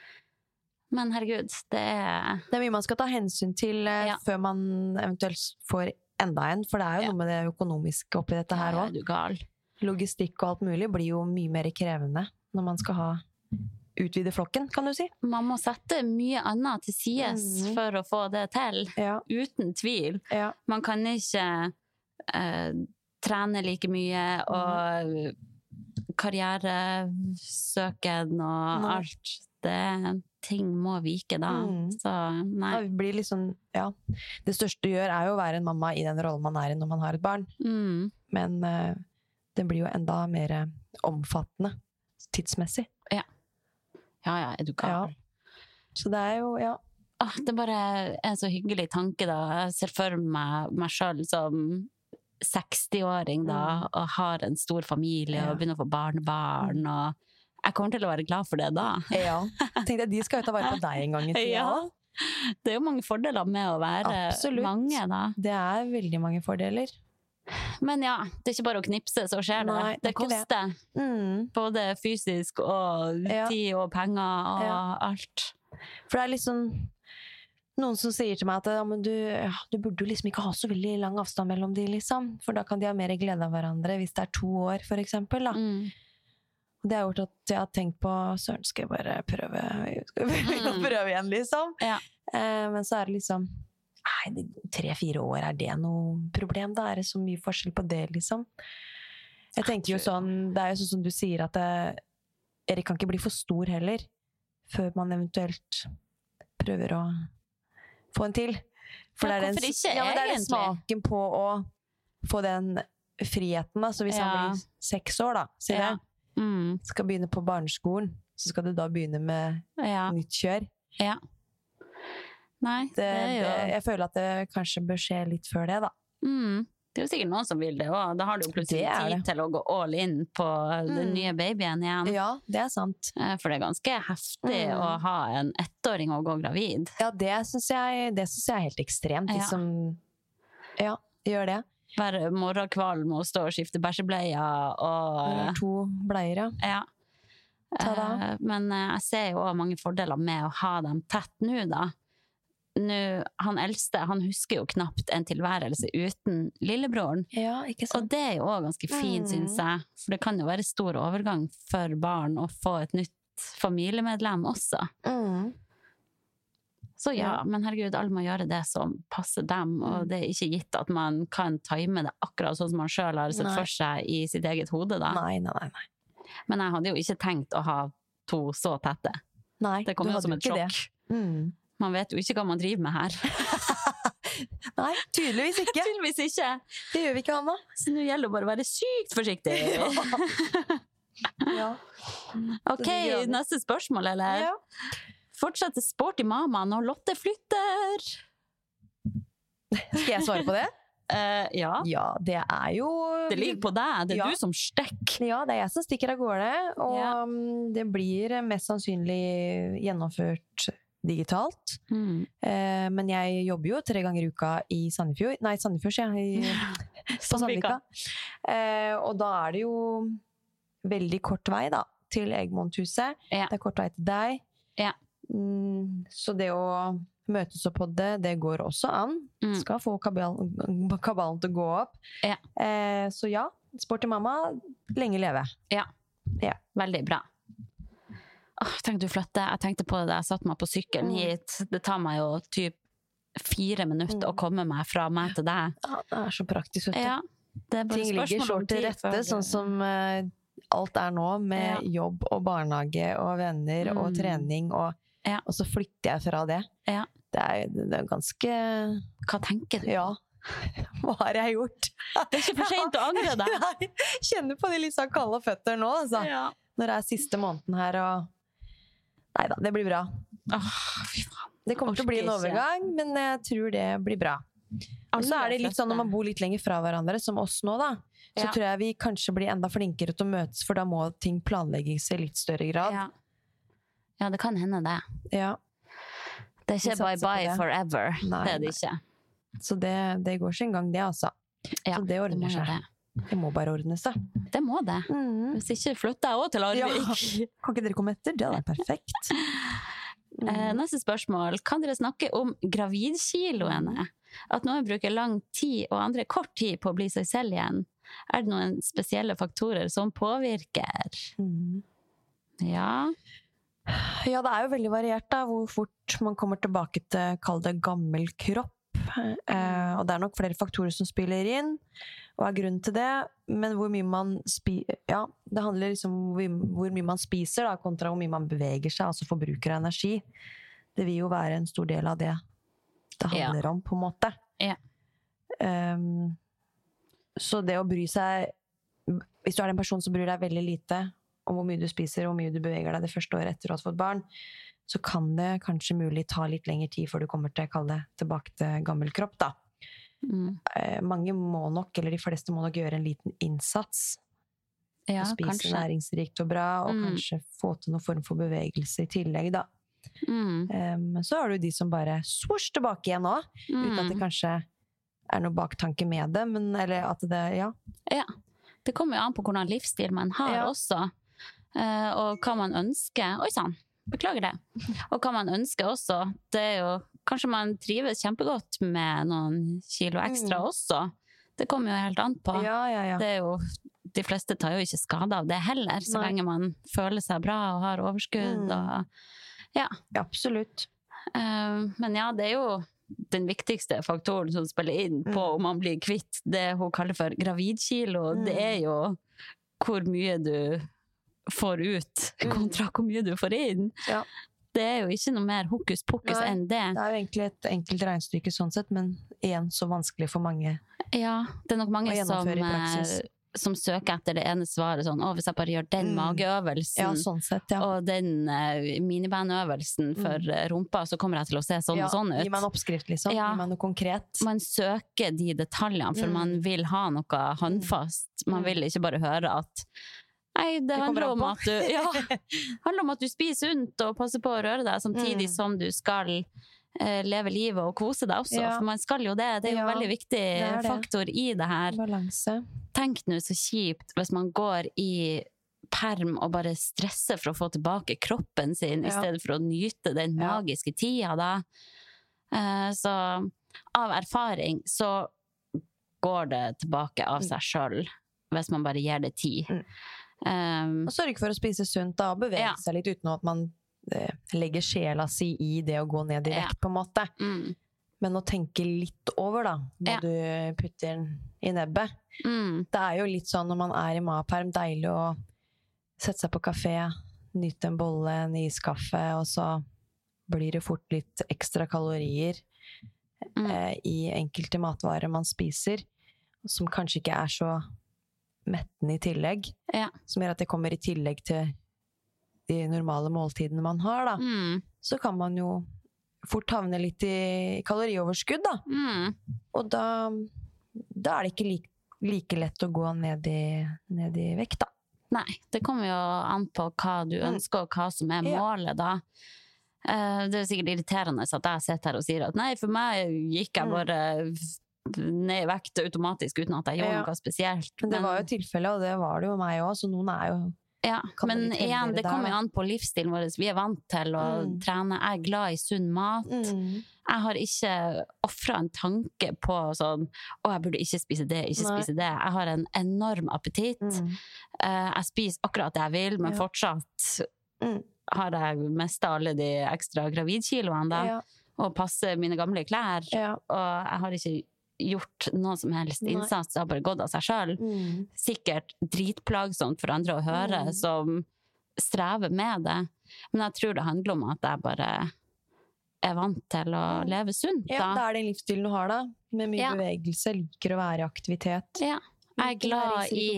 Men herregud, det er... Det er mye man skal ta hensyn til uh, ja. før man eventuelt får enda en, for det er jo ja. noe med det økonomiske oppi dette her også. Ja, du gal. Logistikk og alt mulig blir jo mye mer krevende når man skal ha utvide flokken, kan du si. Man må sette mye annet til sides mm. for å få det til, ja. uten tvil. Ja. Man kan ikke uh, trene like mye, og mm. karrieresøken og nei. alt. Det, ting må vike da. Mm. Så nei. Det blir liksom, ja. Det største du gjør er jo å være en mamma i den rollen man er i når man har et barn. Mm. Men uh, det blir jo enda mer omfattende tidsmessig. Ja. Ja, ja, er du gal? Ja. Så det er jo, ja. Ah, det er bare en så hyggelig tanke da. Jeg ser for meg meg selv som seksti-åring da, mm. og har en stor familie, ja. og begynner å få barnebarn, og jeg kommer til å være glad for det da. Ja, tenkte jeg, de skal jo ta vare på deg en gang i tiden. Ja. Det er jo mange fordeler med å være Absolutt. mange da. Det er veldig mange fordeler. Men ja, det er ikke bare å knipse, så skjer det. Nei, det koster. Det. Mm. Både fysisk og ja. tid og penger og ja. alt. For det er liksom noen som sier til meg at ja, men du, ja, du burde jo liksom ikke ha så veldig lang avstand mellom de, liksom. For da kan de ha mer glede av hverandre hvis det er to år, for eksempel. Da. Mm. Det har gjort at jeg har tenkt på, søren, skal jeg bare prøve, skal jeg prøve, mm. prøve igjen, liksom. Ja. Eh, men så er det liksom, nei, tre-fire år, er det noe problem? Da er det så mye forskjell på det, liksom. Jeg tenker jo sånn, det er jo sånn som du sier, at det, Erik kan ikke bli for stor heller, før man eventuelt prøver å få en til. For ja, det, er den, ikke, ja, men det er den smaken på å få den friheten, da. Så hvis ja. han blir seks år, da, sier ja. det, mm. skal begynne på barneskolen, så skal du da begynne med ja. nytt kjør. Ja. Nei, det, det er jo... Det, jeg føler at det kanskje bør skje litt før det, da. Mm. Det er jo sikkert noen som vil det også. Da har du jo plutselig tid det. til å gå all in på mm. den nye babyen igjen. Ja, det er sant. For det er ganske heftig mm. å ha en ettåring og gå gravid. Ja, det synes jeg, det synes jeg er helt ekstremt. De ja. som ja, gjør det. Hver morgenkvalm og stå og skifte bæsjebleier og... Eller to bleier, ja. ja. Men jeg ser jo også mange fordeler med å ha dem tett nå, da. Nå, han eldste, han husker jo knapt en tilværelse uten lillebroren. Ja, ikke sant. Og det er jo også ganske fint, mm. synes jeg. For det kan jo være stor overgang for barn å få et nytt familiemedlem også. Mm. Så ja, ja, men herregud, alle må gjøre det som passer dem, og det er ikke gitt at man kan time det akkurat sånn som man selv har sett nei. for seg i sitt eget hode da. Nei, nei, nei. Men jeg hadde jo ikke tenkt å ha to så tette. Nei, det kom jo som et sjokk. Mm. Man vet jo ikke hva man driver med her. Nei, tydeligvis ikke. tydeligvis ikke. Det gjør vi ikke, Anna. Så nå gjelder det bare å være sykt forsiktig. ja. Ok, neste spørsmål, eller? Ja. Fortsette sporty mamma når Lotte flytter. Skal jeg svare på det? Uh, ja. Ja, det er jo... Det ligger på deg, det er ja. du som stekk. Ja, det er jeg som stikker av gårde, og ja. det blir mest sannsynlig gjennomført digitalt. Mm. Eh, men jeg jobber jo tre ganger i uka i Sandefjord. Nei, Sandefjord, ja. I, på Sandvika. Eh, og da er det jo veldig kort vei da, til Egmonthuset. Ja. Det er kort vei til deg. Ja. Mm, så det å møtes opp på det, det går også an. Mm. Skal få kabalen, kabalen til å gå opp. Ja. Eh, så ja, sporty mamma, lenge leve. Ja, ja. Veldig bra. Åh, jeg tenkte du flytte. Jeg tenkte på det da jeg satt meg på sykkelen mm. hit. Det tar meg jo typ fire minutter mm. å komme meg fra meg til deg. Ja, det er så praktisk, vet du. Ja, det er bare ting ligger så til rette, for... sånn som uh, alt er nå, med ja. jobb og barnehage og venner mm. og trening, og, ja. og så flytter jeg fra det. Ja. Det er, det er ganske... Hva tenker du? Ja. Hva har jeg gjort? Det er ikke for sent å angre deg. Nei, kjenner på de litt sånn kalde føtter nå, altså. Ja. Når det er siste måneden her, og... Neida, det blir bra. Åh, fy faen. Det kommer til å bli en overgang, men jeg tror det blir bra. Og så er det litt sånn når man bor litt lenger fra hverandre, som oss nå da, så ja. tror jeg vi kanskje blir enda flinkere til å møtes, for da må ting planlegges i litt større grad. Ja, ja det kan hende det. Ja. Det er ikke bye-bye forever. Nei, det er det ikke. Så det, det går sin gang det, altså. Ja, så det ordner seg. Det. Det må bare ordne seg. Det må det. Mm. Hvis ikke flytter jeg også til Larvik. Ja. Kan ikke dere komme etter? Det er perfekt. Mm. Eh, neste spørsmål. Kan dere snakke om gravidkiloene? At noen bruker lang tid og andre kort tid på å bli seg selv igjen. Er det noen spesielle faktorer som påvirker? Mm. Ja. Ja, det er jo veldig variert da, hvor fort man kommer tilbake til, kall det gammel kropp. Eh, og det er nok flere faktorer som spiller inn, og er grunnen til det, men hvor mye man spiser, ja, det handler liksom om hvor, hvor mye man spiser da, kontra hvor mye man beveger seg, altså forbruker av energi. Det vil jo være en stor del av det det handler ja. om, på en måte. Ja. Um, så det å bry seg, hvis du er en person som bryr deg veldig lite om hvor mye du spiser og hvor mye du beveger deg det første året etter å ha fått barn, så kan det kanskje mulig ta litt lengre tid før du kommer til å kalle det tilbake til gammel kropp da. Mm. Eh, mange må nok, eller de fleste må nok gjøre en liten innsats. Ja, og spise kanskje. Næringsrikt og bra, og mm. kanskje få til noen form for bevegelse i tillegg da. Mm. Um, så har du de som bare swoosh tilbake igjen nå, mm. uten at det kanskje er noe baktanke med det, men, eller at det, ja. Ja, det kommer jo an på hvordan livsstil man har ja. også, uh, og hva man ønsker. Oi sann! Beklager det. Og hva man ønsker også, det er jo, kanskje man trives kjempegodt med noen kilo ekstra mm. også. Det kommer jo helt an på. Ja, ja, ja. Det er jo de fleste tar jo ikke skade av det heller, så Nei. lenge man føler seg bra og har overskudd. Mm. Og, ja. ja, absolutt. Uh, men ja, det er jo den viktigste faktoren som spiller inn på mm. om man blir kvitt det hun kaller for gravidkilo. Mm. Det er jo hvor mye du får ut kontra hvor mye du får inn. Ja. Det er jo ikke noe mer hokus pokus Nei, enn det. Det er jo egentlig et enkelt regnestykke sånn sett, men igjen så vanskelig for mange. Ja, det er nok mange som, som søker etter det ene svaret sånn, å, hvis jeg bare gjør den mm. mageøvelsen, ja, sånn sett, ja. og den uh, minibandøvelsen for mm. rumpa, så kommer jeg til å se sånn ja, og sånn ut. Gi meg en oppskrift liksom, ja. Gi meg noe konkret. Man søker de detaljene, for mm. man vil ha noe håndfast. Man vil ikke bare høre at Nei, det, det handler om at du, ja, handler om at du spiser sunt og passer på å røre deg, samtidig mm. som du skal eh, leve livet og kose deg også, ja. For man skal jo det, det er jo ja, en veldig viktig det faktor i det her. Balanse. Tenk nå så kjipt hvis man går i perm og bare stresser for å få tilbake kroppen sin, ja. I stedet for å nyte den magiske tida da. Eh, så av erfaring så går det tilbake av seg selv, hvis man bare gir det tid. Mm. Um, og sørge for å spise sunt da, og bevege ja. Seg litt uten at man eh, legger sjela si i det å gå ned i vekt ja. På en måte. Mm. Men å tenke litt over da, når ja. Du putter den i nebbet. Mm. Det er jo litt sånn når man er i maperm, deilig å sette seg på kafé, nyte en bolle, en iskaffe, og så blir det fort litt ekstra kalorier mm. eh, i enkelte matvarer man spiser, som kanskje ikke er så mettende i tillegg, ja. Som gjør at det kommer i tillegg til de normale måltidene man har da, mm. så kan man jo fort havne litt i kalorioverskudd da, mm. og da, da er det ikke like, like lett å gå ned i, ned i vekt da. Nei, det kommer jo an på hva du ønsker og hva som er målet da. Uh, det er sikkert irriterende at jeg sitter her og sier at nei, for meg gikk jeg bare ned i vekt automatisk uten at jeg gjorde ja. Noe spesielt. Men det var jo tilfellet, og det var det jo meg også, så noen er jo ja, men igjen, det kommer jo an på livsstilen vår. Vi er vant til å mm. trene. Jeg er glad i sunn mat. Mm. Jeg har ikke offret en tanke på sånn, å, jeg burde ikke spise det, ikke Nei. Spise det. Jeg har en enorm appetitt. Mm. Uh, jeg spiser akkurat det jeg vil, men ja. Fortsatt mm. har jeg mistet alle de ekstra gravidkiloene da, ja. Og passer mine gamle klær. Ja. Og jeg har ikke gjort noe som helst innsats, det har bare gått av seg selv. Mm. Sikkert dritplagsomt for andre å høre mm. som strever med det. Men jeg tror det handler om at jeg bare er vant til å mm. leve sunt. Da. Ja, det er den livsstilen du har da, med mye ja. Bevegelse, liker å være i aktivitet. Ja, jeg er glad i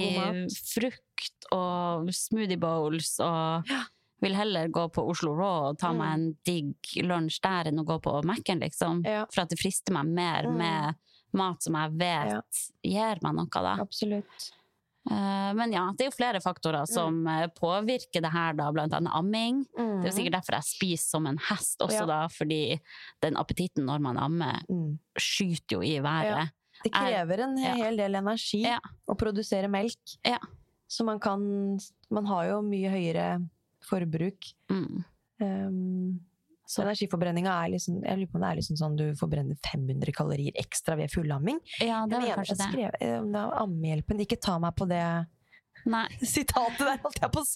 frukt og smoothie bowls og ja. Vil heller gå på Oslo Raw og ta mm. meg en digg lunsj der enn å gå på Mac-en liksom, ja. For at det frister meg mer mm. med mat som jeg vet ja. Gir meg noe da. Absolutt. Uh, men ja, det er jo flere faktorer som mm. påvirker det her da, blant annet amming. Mm. Det er jo sikkert derfor jeg spiser som en hest også ja. Da, fordi den appetitten når man ammer mm. skyter jo i været. Ja. Det krever en ja. Hel del energi ja. Å produsere melk. Ja. Så man kan, man har jo mye høyere forbruk. Mm. Um, Så energiforbrenninga er liksom, jeg lurer på om det er liksom sånn du forbrenner fem hundre kalorier ekstra ved fullamming. Ja, det er kanskje det. Skrev, det er ammehjelpen, ikke ta meg på det Nei. Sitatet der, holdt jeg på å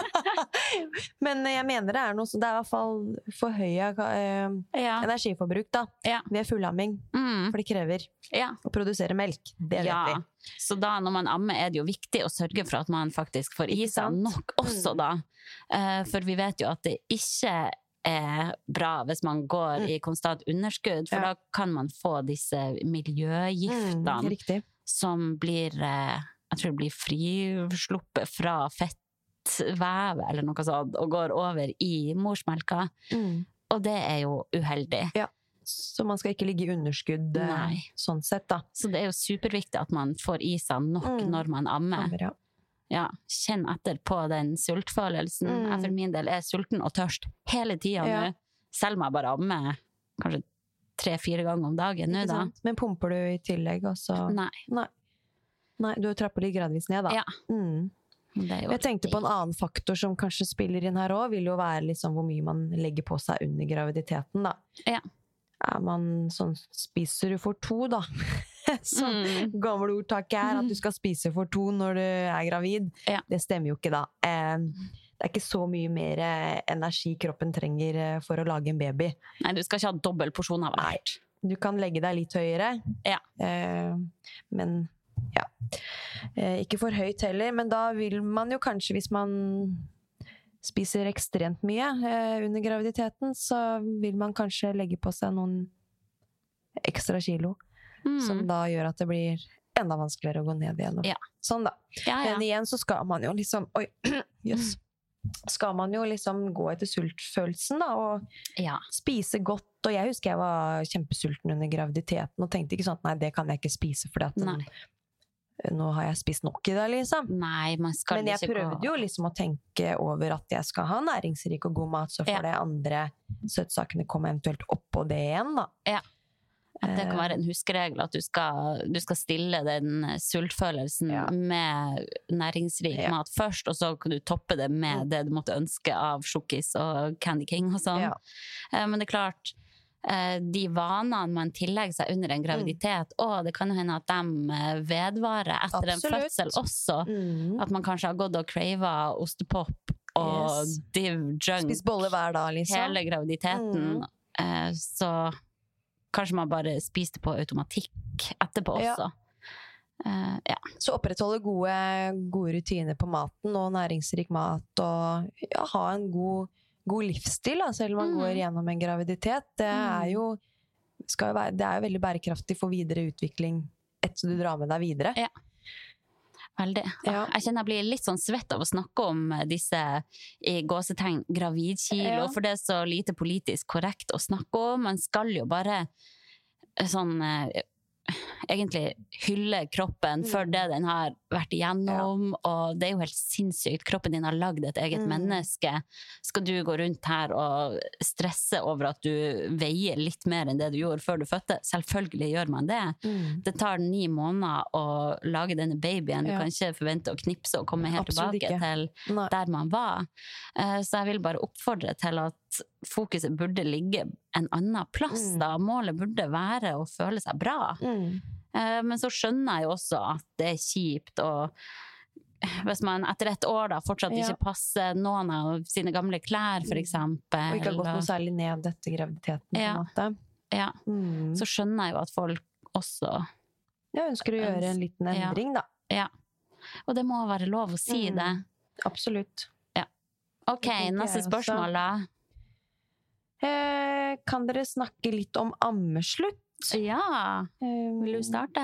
si. Men jeg mener det er noe, det er i hvert fall for høye eh, ja. Energiforbruk da, ja. Ved fullamming, mm. for det krever ja. Å produsere melk, det vet ja. Vi. Så da når man ammer er det jo viktig å sørge for at man faktisk får i seg nok også da, uh, for vi vet jo at det ikke er bra hvis man går mm. i konstant underskudd, for ja. Da kan man få disse miljøgiftene mm, som blir, jeg tror det blir frisluppet fra fettvev eller noe sånt, og går over i morsmelka. Mm. Og det er jo uheldig. Ja, så man skal ikke ligge i underskudd Nei. Sånn sett da. Så det er jo superviktig at man får i seg nok mm. når man ammer. Ammer ja. Ja, kjenn etter på den sultfølelsen. Mm. Jeg for min del er sulten og tørst hele tiden ja. Nå. Selv om jeg bare ammer kanskje tre-fire ganger om dagen nå da. Men pumper du i tillegg også? Nei. Nei. Nei, du trapper de gradvis ned da. Ja. Mm. Jeg tenkte på en annen faktor som kanskje spiller inn her også, vil jo være liksom hvor mye man legger på seg under graviditeten da. Ja. Er man sånn, spiser du for to da? som mm. gammel ordtaket er, at du skal spise for to når du er gravid. Ja. Det stemmer jo ikke da. Eh, det er ikke så mye mer energi kroppen trenger for å lage en baby. Nei, du skal ikke ha dobbelt porsjon av hvert. Du kan legge deg litt høyere. Ja. Eh, men ja. Eh, ikke for høyt heller, men da vil man jo kanskje, hvis man spiser ekstremt mye eh, under graviditeten, så vil man kanskje legge på seg noen ekstra kilo, mm. som da gjør at det blir enda vanskeligere å gå ned igjen. Ja. Sånn da. Ja, ja. Men igjen så skal man jo liksom, oi, jøss, skal man jo liksom gå etter sultfølelsen da, og ja. spise godt. Og jeg husker jeg var kjempesulten under graviditeten, og tenkte ikke sånn, nei, det kan jeg ikke spise, fordi at den, nå har jeg spist nok i det, liksom. Nei, man skal Men jeg ikke prøvde gå... jo liksom å tenke over at jeg skal ha næringsrik og god mat, så får ja. det andre søtsakene komme eventuelt opp på det igjen, da. Ja. At det kan være en huskeregel, at du skal, du skal stille den sultfølelsen ja. med næringsrik ja. mat først, og så kan du toppe det med det du måtte ønske av sjokkis og Candy King og sånn. Ja. Men det er klart, de vanene man tillegger seg under en graviditet, mm. og det kan jo hende at de vedvarer etter Absolutt. En fødsel også. Mm. At man kanskje har gått og cravet ostepop og yes. div junk. Spist bolle hver dag, liksom. Hele graviditeten. Mm. Så kanskje man bare spiste på automatikk etterpå også. Ja. Uh, ja. Så opprettholde gode, gode rutiner på maten, og næringsrik mat, og ja, ha en god, god livsstil, da, selv om man mm. går gjennom en graviditet. Det er jo, skal jo være, det er jo veldig bærekraftig for videre utvikling etter du drar med deg videre. Ja. Veldig. Ja. Jeg kjenner jeg blir litt sånn svett av å snakke om disse i gåsetegn gravidkilo, ja. For det er så lite politisk korrekt å snakke om. Man skal jo bare sånn egentlig hylle kroppen mm. for det den har vært igjennom, ja. Og det er jo helt sinnssykt. Kroppen din har lagd et eget mm. menneske. Skal du gå rundt her og stresse over at du veier litt mer enn det du gjorde før du fødte? Selvfølgelig gjør man det. Mm. Det tar ni måneder å lage denne babyen. Du ja. Kan ikke forvente å knipse og komme helt Absolutt tilbake ikke. Til Nei. Der man var. Så jeg vil bare oppfordre til at fokuset burde ligge en annen plass mm. da. Målet burde være å føle seg bra. Mm. Men så skjønner jeg jo også at det er kjipt, og hvis man etter et år da fortsatt ja. Ikke passer noen av sine gamle klær, for eksempel. Og ikke har gått noe særlig ned etter graviditeten, ja. på en måte. Ja, mm. så skjønner jeg jo at folk også... Jeg ønsker å gjøre en liten endring, ja. da. Ja, og det må være lov å si mm. det. Absolutt. Ja. Ok, neste spørsmål da. Eh, kan dere snakke litt om ammeslutt? Ja, vil du starte?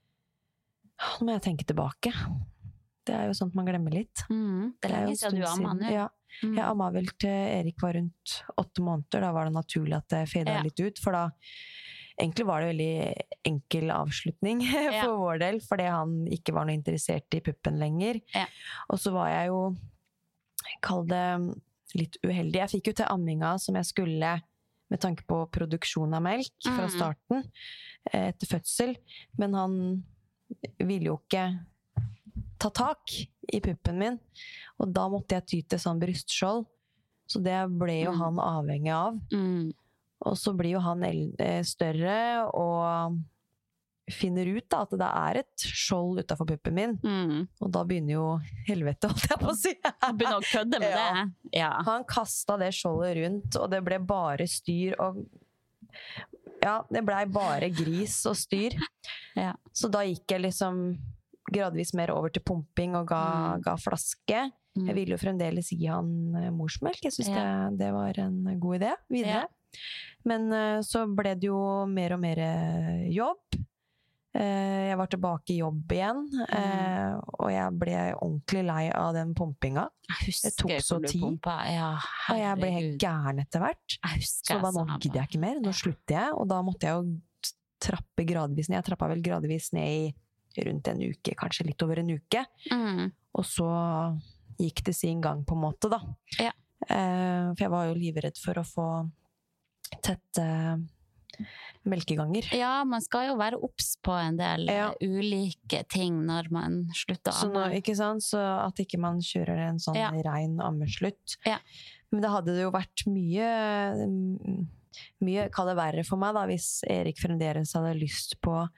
Nå må jeg tenke tilbake. Det er jo sånt man glemmer litt. Mm, det er lenge siden du ammet nå. Ja, mm. jeg ammet vel til Erik var rundt åtte måneder. Da var det naturlig at det fadet ja. Litt ut, for da egentlig var det veldig enkel avslutning for ja. Vår del, fordi han ikke var noe interessert i puppen lenger. Ja. Og så var jeg jo, kall det litt uheldig. Jeg fikk jo til amminga som jeg skulle med tanke på produksjon av melk fra starten etter fødsel, men han ville jo ikke ta tak i puppen min, og da måtte jeg ty til sånn brystskjold, så det ble jo mm. han avhengig av. Mm. Og så blir jo han større og finner ut da, at det er et skjold utenfor puppen min, mm. og da begynner jo helvete, holdt jeg på å si. Han begynner å kødde med ja. Det. Ja. Han kastet det skjoldet rundt, og det ble bare styr, og ja, det ble bare gris og styr. Ja. Så da gikk jeg liksom gradvis mer over til pumping og ga, mm. ga flaske. Mm. Jeg ville jo fremdeles gi han morsmelk. Jeg synes ja. det, det var en god idé videre. Ja. Men så ble det jo mer og mer jobb. Jeg var tilbake i jobb igjen, mm. og jeg ble ordentlig lei av den pumpinga. Jeg husker det tok så tid, ja, og jeg ble helt gæren etter hvert. Så da nå gidder jeg ikke mer, nå slutter jeg, og da måtte jeg jo trappe gradvis ned. Jeg trappet vel gradvis ned i rundt en uke, kanskje litt over en uke. Mm. Og så gikk det sin gang på en måte da. Ja. For jeg var jo livredd for å få tette melkeganger. Ja, man skal jo være obs på en del ja. Ulike ting når man slutter så nå, ikke sant? Så at ikke man kjører en sånn ja. Ren ammeslutt. Ja. Men det hadde jo vært mye mye, kall det verre for meg da, hvis Erik fremdeles hadde lyst på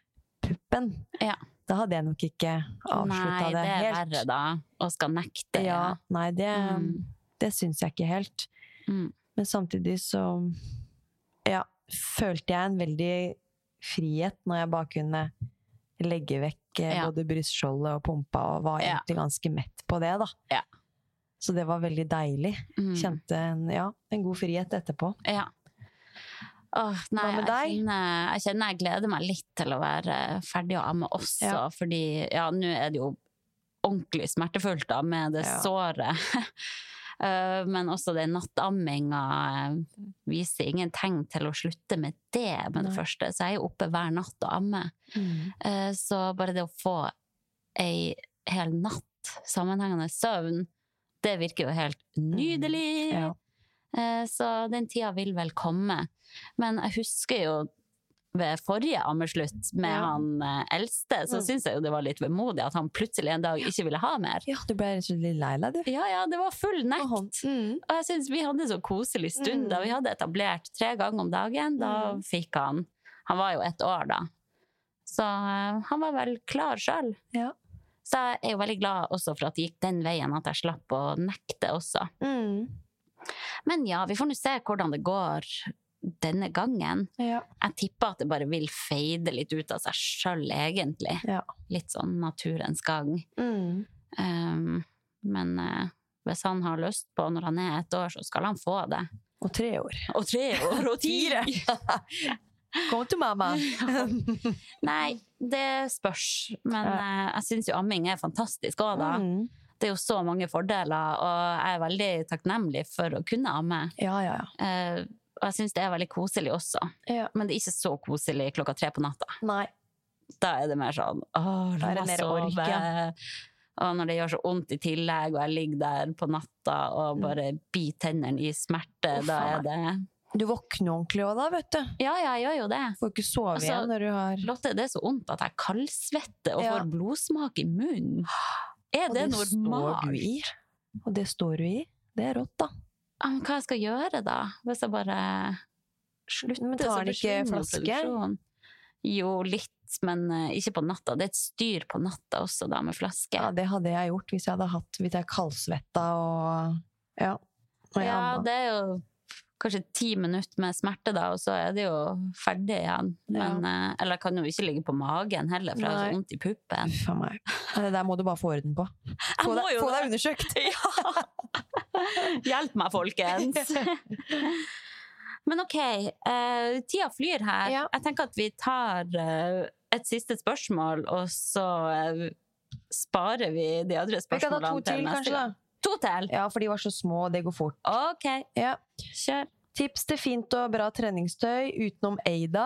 puppen, ja. da hadde jeg nok ikke avsluttet det helt. Nei, det er verre da, og skal nekte. Ja, Ja. nei, det, Mm. det synes jeg ikke helt. Mm. Men samtidig så, ja, følte jeg en veldig frihet når jeg bare kunne legge vekk eh, Ja. både brystskjoldet og pumpa, og var Ja. egentlig ganske mett på det da. Ja. Så det var veldig deilig. Mm. Kjente en, ja, en god frihet etterpå. Ja. Åh, nei, Hva med jeg deg? kjenner, jeg kjenner jeg gleder meg litt til å være ferdig å amme også, Ja. fordi ja, nå er det jo ordentlig smertefullt da, med det Ja. såret. Eh, Men også det nattamminga eh, viser ingen tegn til å slutte med det med det Nei. første, så jeg er jo oppe hver natt og ammer. Eh, Så bare det å få ei hel natt sammenhengende søvn, det virker jo helt nydelig. Ja. Eh, Så den tida vil vel komme. Men jeg husker jo ved forrige ammeslutt med Ja. han eh, eldste, så Mm. synes jeg jo det var litt vemodig at han plutselig en dag ikke ville ha mer. Ja, du ble rett og slett litt lei deg, du. Ja, ja, det var full nekt. Mm. Og jeg synes vi hadde en så koselig stund Mm. da vi hadde etablert tre ganger om dagen. Da Mm. fikk han, han var jo ett år da, så eh, han var vel klar selv. Ja. Så jeg er jo veldig glad også for at det gikk den veien, at jeg slapp å nekte også. Mm. Men ja, vi får nå se hvordan det går denne gangen. Ja. Jeg tipper at det bare vil feide litt ut av seg selv egentlig. Ja. Litt sånn naturens gang. Mm. Um, men eh, hvis han har lyst på når han er ett år, så skal han få det. Og tre år. Og tre år og fire! Kom til mamma. Nei, det spørs. Men Ja. eh, jeg synes jo amming er fantastisk også da. Mm. Det er jo så mange fordeler, og jeg er veldig takknemlig for å kunne amme. Ja, ja, ja. Eh, og jeg synes det er veldig koselig også. Ja. Men det er ikke så koselig klokka tre på natta. Nei. Da er det mer sånn, åh, Da la er det meg mer ork, sove. ja. Og når det gjør så vondt i tillegg, og jeg ligger der på natta og bare biter tennene i smerte, Uff, da faen er det... Du våkner ordentlig også da, vet du. Ja, ja, jeg gjør jo det. Får ikke sove Altså, igjen når du har... Lotte, det er så vondt at jeg kaldsvetter og Ja. får blodsmak i munnen. Er Og det, står normalt? du i. Og det står du i. Det er rått da. Ja, men hva jeg skal gjøre da? Hvis jeg bare slutter, Men tar så den ikke forsvinner jo flaske? produksjonen. Jo, litt, men eh, ikke på natta. Det er et styr på natta også da, med flaske. Ja, det hadde jeg gjort hvis jeg hadde hatt, hvis jeg kaldsvetta og... Ja. Og jeg Ja, amma. det er jo kanskje ti minutter med smerte da, og så er det jo ferdig igjen. Men, eh, eller jeg kan jo ikke ligge på magen heller, for jeg har Nei. så vondt i puppen. Uff a meg. Ja, Det der må du bare få orden på. Jeg Få må deg, jo få det. deg undersøkt. Hjelp meg, folkens! Men ok, eh, tida flyr her. Ja. Jeg tenker at vi tar eh, et siste spørsmål, og så eh, sparer vi de andre Vi kan ta spørsmålene to til, neste kanskje da. gang. To til? Ja, for de var så små, og det går fort. Ok, Ja. kjør. Tips til fint og bra treningstøy utenom Eida.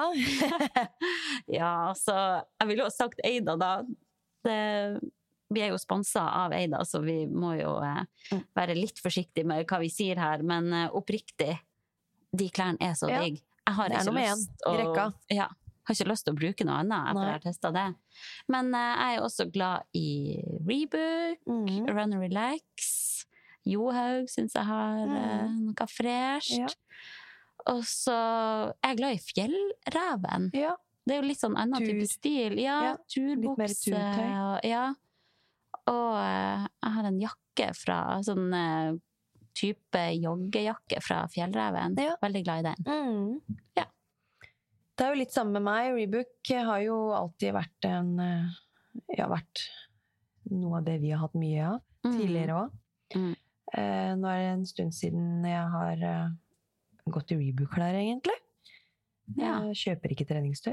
Ja, altså, jeg ville jo ha sagt Eida da. Det, vi er jo sponset av Eida, så vi må jo eh, Mm. være litt forsiktige med hva vi sier her, men eh, oppriktig, de klærne er så Ja. digg. Jeg har Det er ikke nummer lyst én i rekka. Ja, har ikke lyst til å bruke noe annet etter Nei. jeg har testet det. Men eh, jeg er også glad i Rebook, Mm. Run and Relax, Johaug synes jeg har eh, noe fresht. Ja. Og så er jeg glad i fjellreven. Ja. Det er jo litt sånn annen Tur. type stil. Ja, Ja, litt mer turbukse. turtøy. Og, ja. og eh, jeg har en jakke fra sånn eh, type joggejakke fra fjellreven. Ja. Veldig glad i den. Mm. Ja. Det er jo litt samme med meg. Rebook har jo alltid vært en eh, ja, vært noe av det vi har hatt mye av tidligere også. Mm. Eh, nå er det en stund siden jeg har eh, gått i Rebook-klær, egentlig. Ja. Jeg kjøper ikke treningstøy.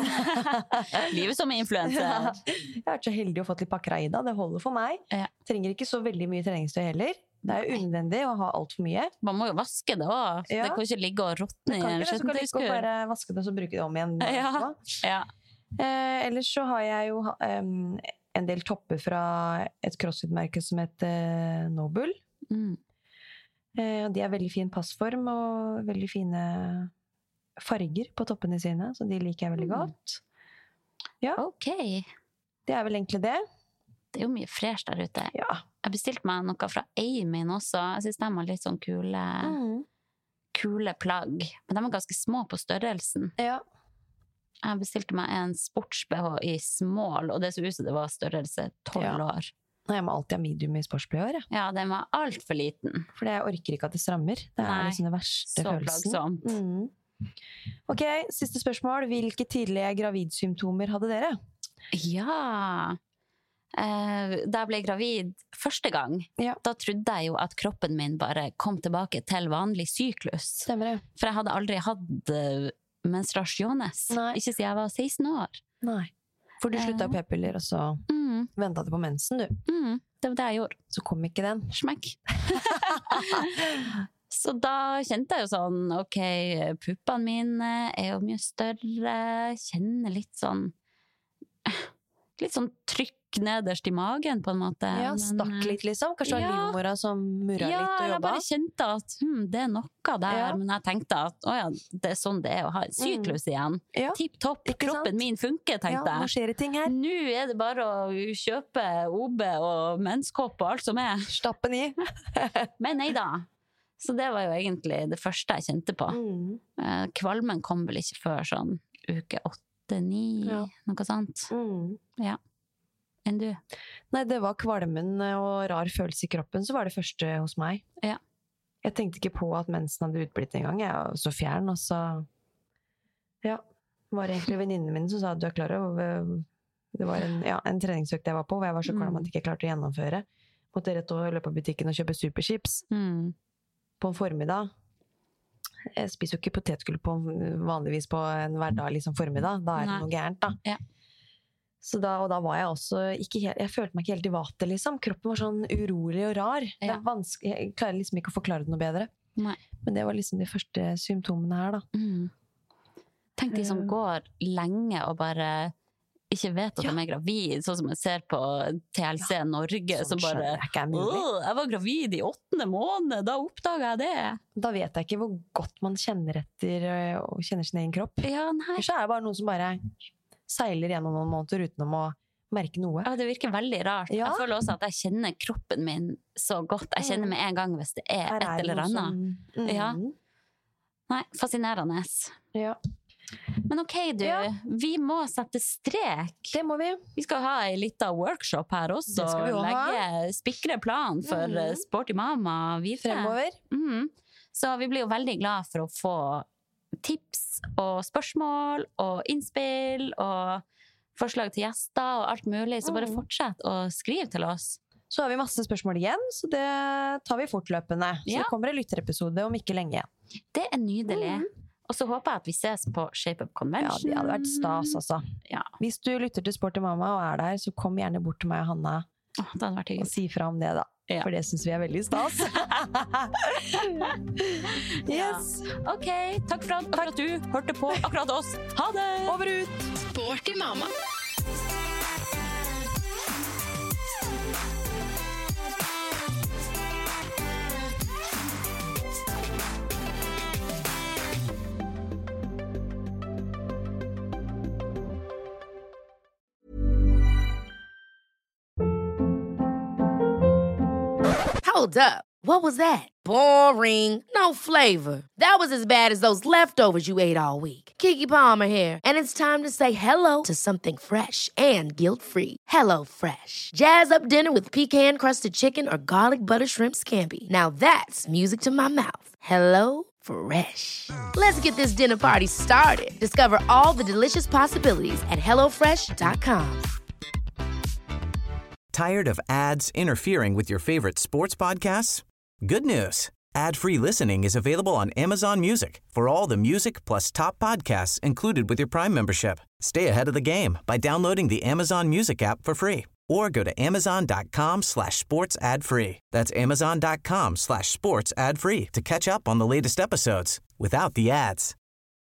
Livet som influencer. Ja. Jeg har vært så heldig å få litt pakker av Ida. Det holder for meg. Ja. Trenger ikke så veldig mye treningstøy heller. Det er jo unødvendig å ha alt for mye. Man må jo vaske det også. Ja. Det kan ikke ligge og råtne i Kan en ikke det, så kan du like å skjøttentøyskur. bare vaske det og så bruke det om igjen. Ja. etterpå. Ja. Eh, ellers så har jeg jo em, en del topper fra et crossfit-merke som heter Noble. Mm. Eh, de er veldig fin passform og veldig fine farger på toppene sine, så de liker jeg veldig Mm. godt. Ok. Det er vel egentlig det. Det er jo mye fresh der ute. Ja. Jeg bestilte meg noe fra Aimin også. Jeg synes de har litt sånn kule, Mm. kule plagg. Men de er ganske små på størrelsen. Ja. Jeg bestilte meg en sports-B H i small, og det så ut som det var størrelse tolv ja. år. Nei, jeg må alltid ha medium i sports-B H, ja. Ja, den var alt for liten. For jeg orker ikke at det strammer. Det er Nei, liksom det verste så følelsen. plagsomt. Mm. Ok, siste spørsmål. Hvilke tidlige gravidsymptomer hadde dere? Ja... Uh, da jeg ble gravid første gang, ja. Da trodde jeg jo at kroppen min bare kom tilbake til vanlig syklus. Stemmer det. For jeg hadde aldri hatt uh, menstruasjones. Nei. Ikke siden jeg var seksten år. Nei. For du slutta uh, p-piller, og så mm. ventet du på mensen, du. Mm. Det var det jeg gjorde. Så kom ikke den. Smekk. Så da kjente jeg jo sånn, ok, puppene mine er jo mye større, kjenner litt sånn, litt sånn trykk nederst i magen på en måte. Ja, stakk litt liksom. Kanskje ja, var livmora som murra ja, litt og jobba. Ja, jeg bare kjente at hm, det er noe der, ja. Men jeg tenkte at å ja, det er sånn det er å ha en syklus mm. igjen. Ja. Tipp topp, kroppen sant? Min funker, tenkte jeg. Ja, nå skjer det ting her. Nå er det bare å kjøpe O B og menskopp og alt som er. Stappen i. Men nei da. Så det var jo egentlig det første jeg kjente på. Mm. Kvalmen kom vel ikke før sånn uke åtte, ni, ja. Noe sånt. Mm. Ja. Enn du? Nei, det var kvalmen og rar følelse i kroppen, så var det første hos meg. Ja. Jeg tenkte ikke på at mensen hadde utblitt en gang, jeg var så fjern, og så ja, var det egentlig venninnen min som sa at du er klar over, det var en, ja, en treningsøkt jeg var på, hvor jeg var så kvalm at jeg ikke klarte å gjennomføre. Måtte rett og løpe på butikken og kjøpe superchips mm. på en formiddag. Jeg spiser jo ikke potetgull på vanligvis på en hverdag liksom formiddag, da er det noe gærent da. Ja. Så da, og da var jeg også ikke helt, jeg følte meg ikke helt i vatet liksom. Kroppen var sånn urolig og rar. Ja. Det er vanskelig, jeg klarer liksom ikke å forklare det noe bedre. Nei. Men det var liksom de første symptomene her da. Mm. Tenk de som går lenge og bare ikke vet at ja. De er gravid, sånn som jeg ser på T L C ja. Norge, sånn som bare jeg var gravid i åttende måned, da oppdaget jeg det. Da vet jeg ikke hvor godt man kjenner etter og kjenner sin egen kropp. Ja, nei. Så er det bare noen som bare seiler gjennom noen måneder uten å merke noe. Ja, det virker veldig rart. Ja. Jeg føler også at jeg kjenner kroppen min så godt. Jeg kjenner med en gang hvis det er, er et eller annet. Som... Mm. Ja. Nei, fascinerende. Ja. Men ok, du, ja. Vi må sette strek. Det må vi. Vi skal ha en liten workshop her også. Det skal vi også legge ha. Spikre plan for mm. Sporty Mama videre. Fremover. Mm. Så vi blir jo veldig glad for å få tips og spørsmål og innspill og forslag til gjester og alt mulig, så bare fortsett å skrive til oss. Så har vi masse spørsmål igjen, så det tar vi fortløpende. Så ja. Det kommer en lytterepisode om ikke lenge. Det er nydelig. Mm. Og så håper jeg at vi ses på Shape Up Convention. Ja, det hadde vært stas altså. Ja. Hvis du lytter til Sporty Mama og er der, så kom gjerne bort til meg og Hanna oh, det hadde vært hyggelig. Og si fra om det da. Ja. For det synes vi er veldig stas. Yes. Ja. Ok, takk for at, for at du hørte på akkurat oss. Ha det! Over ut! Sporty Mama. Hold up. What was that? Boring. No flavor. That was as bad as those leftovers you ate all week. Keke Palmer here, and it's time to say hello to something fresh and guilt-free. Hello Fresh. Jazz up dinner with pecan-crusted chicken or garlic butter shrimp scampi. Now that's music to my mouth. Hello Fresh. Let's get this dinner party started. Discover all the delicious possibilities at hello fresh dot com. Tired of ads interfering with your favorite sports podcasts? Good news. Ad-free listening is available on Amazon Music for all the music plus top podcasts included with your Prime membership. Stay ahead of the game by downloading the Amazon Music app for free or go to amazon.com slash sports ad free. That's amazon.com slash sports ad free to catch up on the latest episodes without the ads.